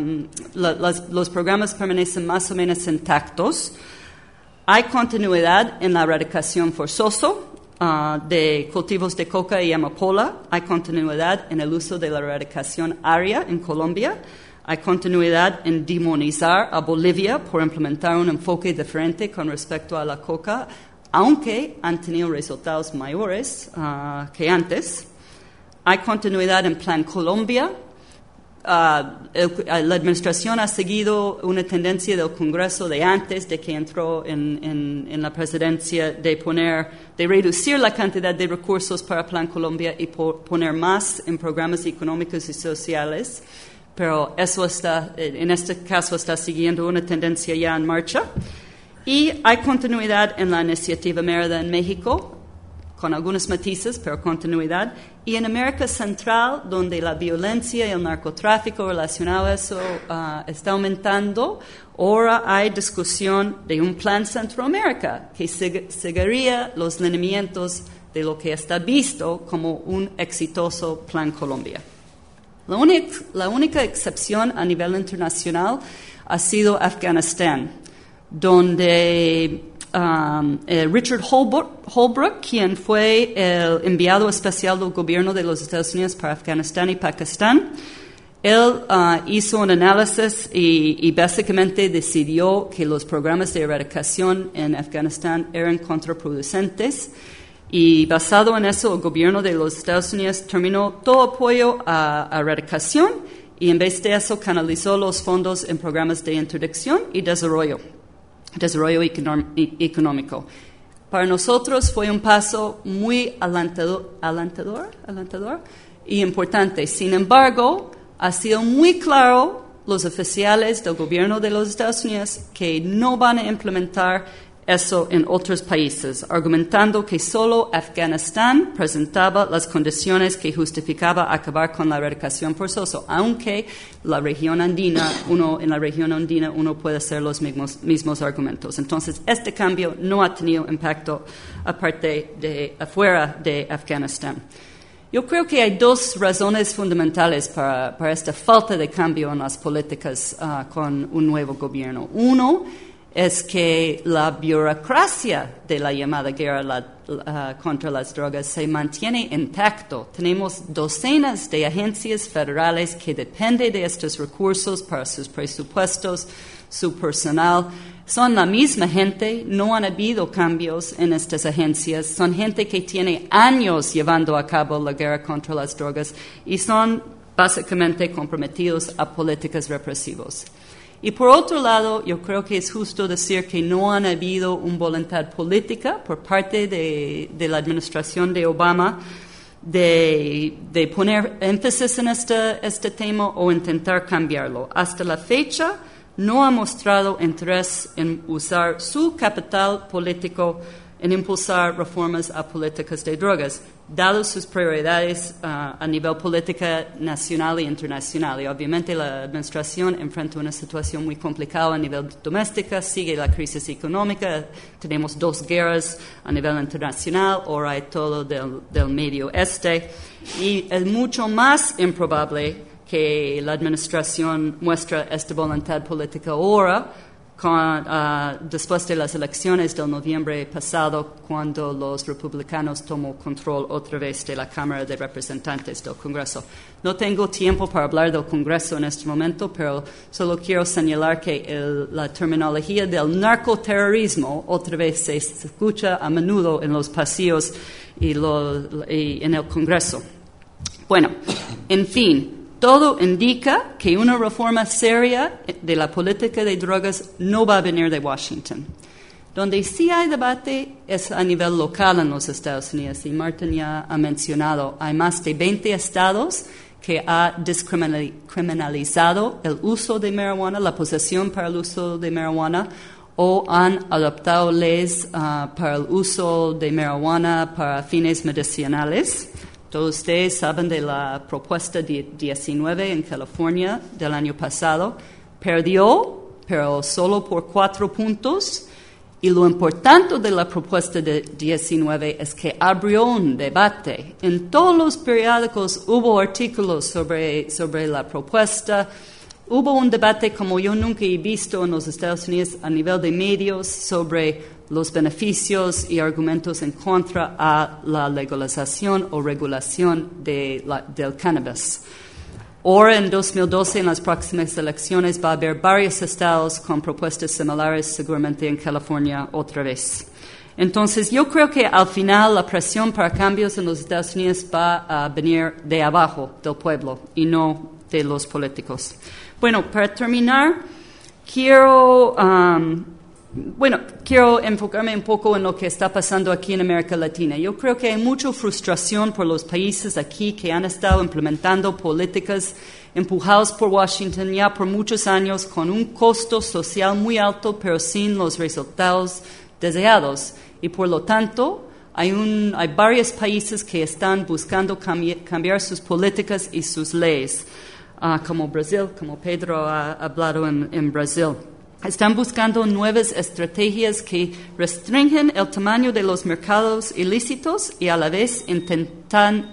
los programas permanecen más o menos intactos. Hay continuidad en la erradicación forzosa de cultivos de coca y amapola. Hay continuidad en el uso de la erradicación aria en Colombia. Hay continuidad en demonizar a Bolivia por implementar un enfoque diferente con respecto a la coca, aunque han tenido resultados mayores que antes. Hay continuidad en Plan Colombia. La administración ha seguido una tendencia del Congreso de antes de que entró en la presidencia de reducir la cantidad de recursos para Plan Colombia y poner más en programas económicos y sociales. Pero eso en este caso está siguiendo una tendencia ya en marcha. Y hay continuidad en la iniciativa Mérida en México, con algunos matices, pero continuidad. Y en América Central, donde la violencia y el narcotráfico relacionado a eso está aumentando, ahora hay discusión de un plan Centroamérica que seguiría los lineamientos de lo que está visto como un exitoso Plan Colombia. La única excepción a nivel internacional ha sido Afganistán, donde Richard Holbrooke, quien fue el enviado especial del gobierno de los Estados Unidos para Afganistán y Pakistán, él hizo un análisis y básicamente decidió que los programas de erradicación en Afganistán eran contraproducentes. Y basado en eso, el gobierno de los Estados Unidos terminó todo apoyo a erradicación y en vez de eso canalizó los fondos en programas de interdicción y desarrollo económico. Para nosotros fue un paso muy alentador y importante. Sin embargo, ha sido muy claro los oficiales del gobierno de los Estados Unidos que no van a implementar eso en otros países, argumentando que solo Afganistán presentaba las condiciones que justificaba acabar con la erradicación forzosa, aunque en la región andina uno puede hacer los mismos argumentos. Entonces, este cambio no ha tenido impacto afuera de Afganistán. Yo creo que hay dos razones fundamentales para esta falta de cambio en las políticas con un nuevo gobierno. Uno es que la burocracia de la llamada guerra contra las drogas se mantiene intacto. Tenemos docenas de agencias federales que dependen de estos recursos para sus presupuestos, su personal. Son la misma gente, no han habido cambios en estas agencias. Son gente que tiene años llevando a cabo la guerra contra las drogas y son básicamente comprometidos a políticas represivas. Y por otro lado, yo creo que es justo decir que no ha habido una voluntad política por parte de la administración de Obama de poner énfasis en este tema o intentar cambiarlo. Hasta la fecha, no ha mostrado interés en usar su capital político en impulsar reformas a políticas de drogas, dado sus prioridades a nivel política nacional e internacional. Y obviamente la administración enfrenta una situación muy complicada a nivel doméstico, sigue la crisis económica, tenemos 2 guerras a nivel internacional, ahora hay todo del Medio Oeste, y es mucho más improbable que la administración muestre esta voluntad política ahora, después de las elecciones del noviembre pasado, cuando los republicanos tomó control otra vez de la Cámara de Representantes del Congreso. No tengo tiempo para hablar del Congreso en este momento, pero solo quiero señalar que la terminología del narcoterrorismo otra vez se escucha a menudo en los pasillos y en el Congreso. Bueno, en fin. Todo indica que una reforma seria de la política de drogas no va a venir de Washington. Donde sí hay debate es a nivel local en los Estados Unidos, y Martin ya ha mencionado, hay más de 20 estados que ha descriminalizado el uso de marihuana, la posesión para el uso de marihuana, o han adoptado leyes para el uso de marihuana para fines medicinales. Todos ustedes saben de la propuesta 19 en California del año pasado. Perdió, pero solo por 4 puntos. Y lo importante de la propuesta de 19 es que abrió un debate. En todos los periódicos hubo artículos sobre la propuesta. Hubo un debate como yo nunca he visto en los Estados Unidos a nivel de medios sobre los beneficios y argumentos en contra a la legalización o regulación del cannabis. Ahora, en 2012, en las próximas elecciones, va a haber varios estados con propuestas similares, seguramente en California otra vez. Entonces, yo creo que al final la presión para cambios en los Estados Unidos va a venir de abajo, del pueblo, y no de los políticos. Bueno, para terminar, quiero enfocarme un poco en lo que está pasando aquí en América Latina. Yo creo que hay mucha frustración por los países aquí que han estado implementando políticas empujadas por Washington ya por muchos años con un costo social muy alto, pero sin los resultados deseados. Y por lo tanto, hay varios países que están buscando cambiar sus políticas y sus leyes, como Brasil, como Pedro ha hablado en Brasil. están buscando nuevas estrategias que restringen el tamaño de los mercados ilícitos y a la vez intentan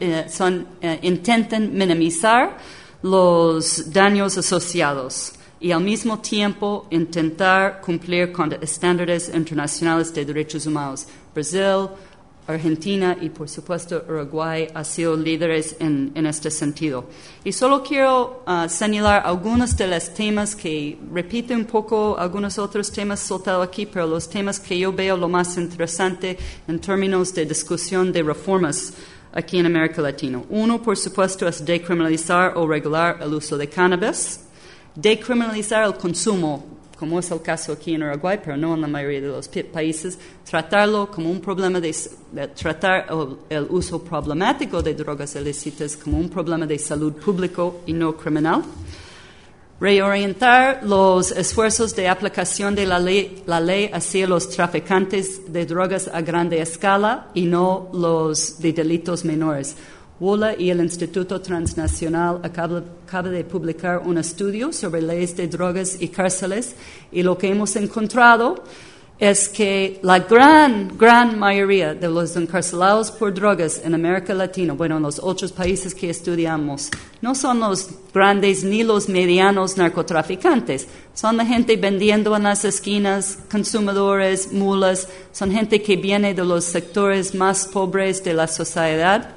minimizar los daños asociados y al mismo tiempo intentar cumplir con estándares internacionales de derechos humanos. Brasil, Argentina y, por supuesto, Uruguay han sido líderes en este sentido. Y solo quiero señalar algunos de los temas que repito un poco, algunos otros temas soltados aquí, pero los temas que yo veo lo más interesante en términos de discusión de reformas aquí en América Latina. Uno, por supuesto, es decriminalizar o regular el uso de cannabis, decriminalizar el consumo, como es el caso aquí en Uruguay, pero no en la mayoría de los países, tratarlo como un problema tratar el uso problemático de drogas ilícitas como un problema de salud público y no criminal. Reorientar los esfuerzos de aplicación de la ley hacia los traficantes de drogas a grande escala y no los de delitos menores. WOLA y el Instituto Transnacional acaba de publicar un estudio sobre leyes de drogas y cárceles, y lo que hemos encontrado es que la gran mayoría de los encarcelados por drogas en América Latina, bueno, en los 8 países que estudiamos, no son los grandes ni los medianos narcotraficantes, son la gente vendiendo en las esquinas, consumidores, mulas, son gente que viene de los sectores más pobres de la sociedad.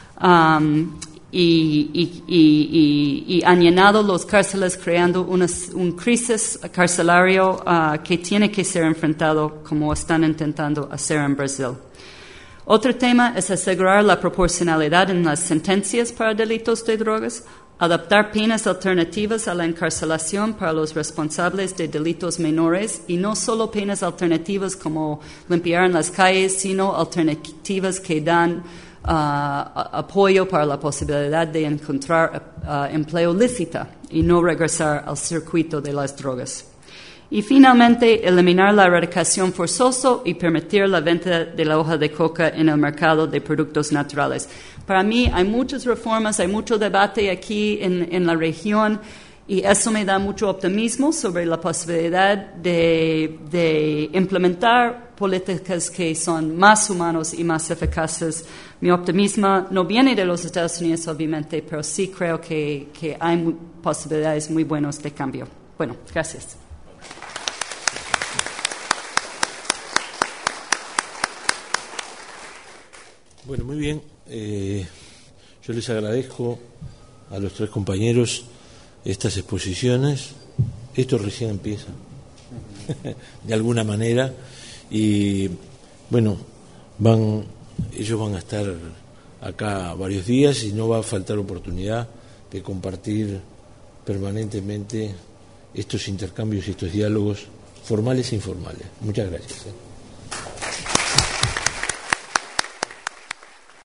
Y han llenado los cárceles creando un crisis carcelario que tiene que ser enfrentado como están intentando hacer en Brasil. Otro tema es asegurar la proporcionalidad en las sentencias para delitos de drogas, adaptar penas alternativas a la encarcelación para los responsables de delitos menores, y no solo penas alternativas como limpiar en las calles, sino alternativas que dan apoyo para la posibilidad de encontrar empleo lícito y no regresar al circuito de las drogas. Y finalmente, eliminar la erradicación forzosa y permitir la venta de la hoja de coca en el mercado de productos naturales. Para mí hay muchas reformas, hay mucho debate aquí en la región, y eso me da mucho optimismo sobre la posibilidad de implementar políticas que son más humanos y más eficaces. Mi optimismo no viene de los Estados Unidos, obviamente, pero sí creo que hay posibilidades muy buenas de cambio. Bueno, gracias. Bueno, muy bien. Yo les agradezco a los 3 compañeros estas exposiciones. Esto recién empieza, de alguna manera, y bueno, ellos van a estar acá varios días y no va a faltar oportunidad de compartir permanentemente estos intercambios y estos diálogos formales e informales. Muchas gracias.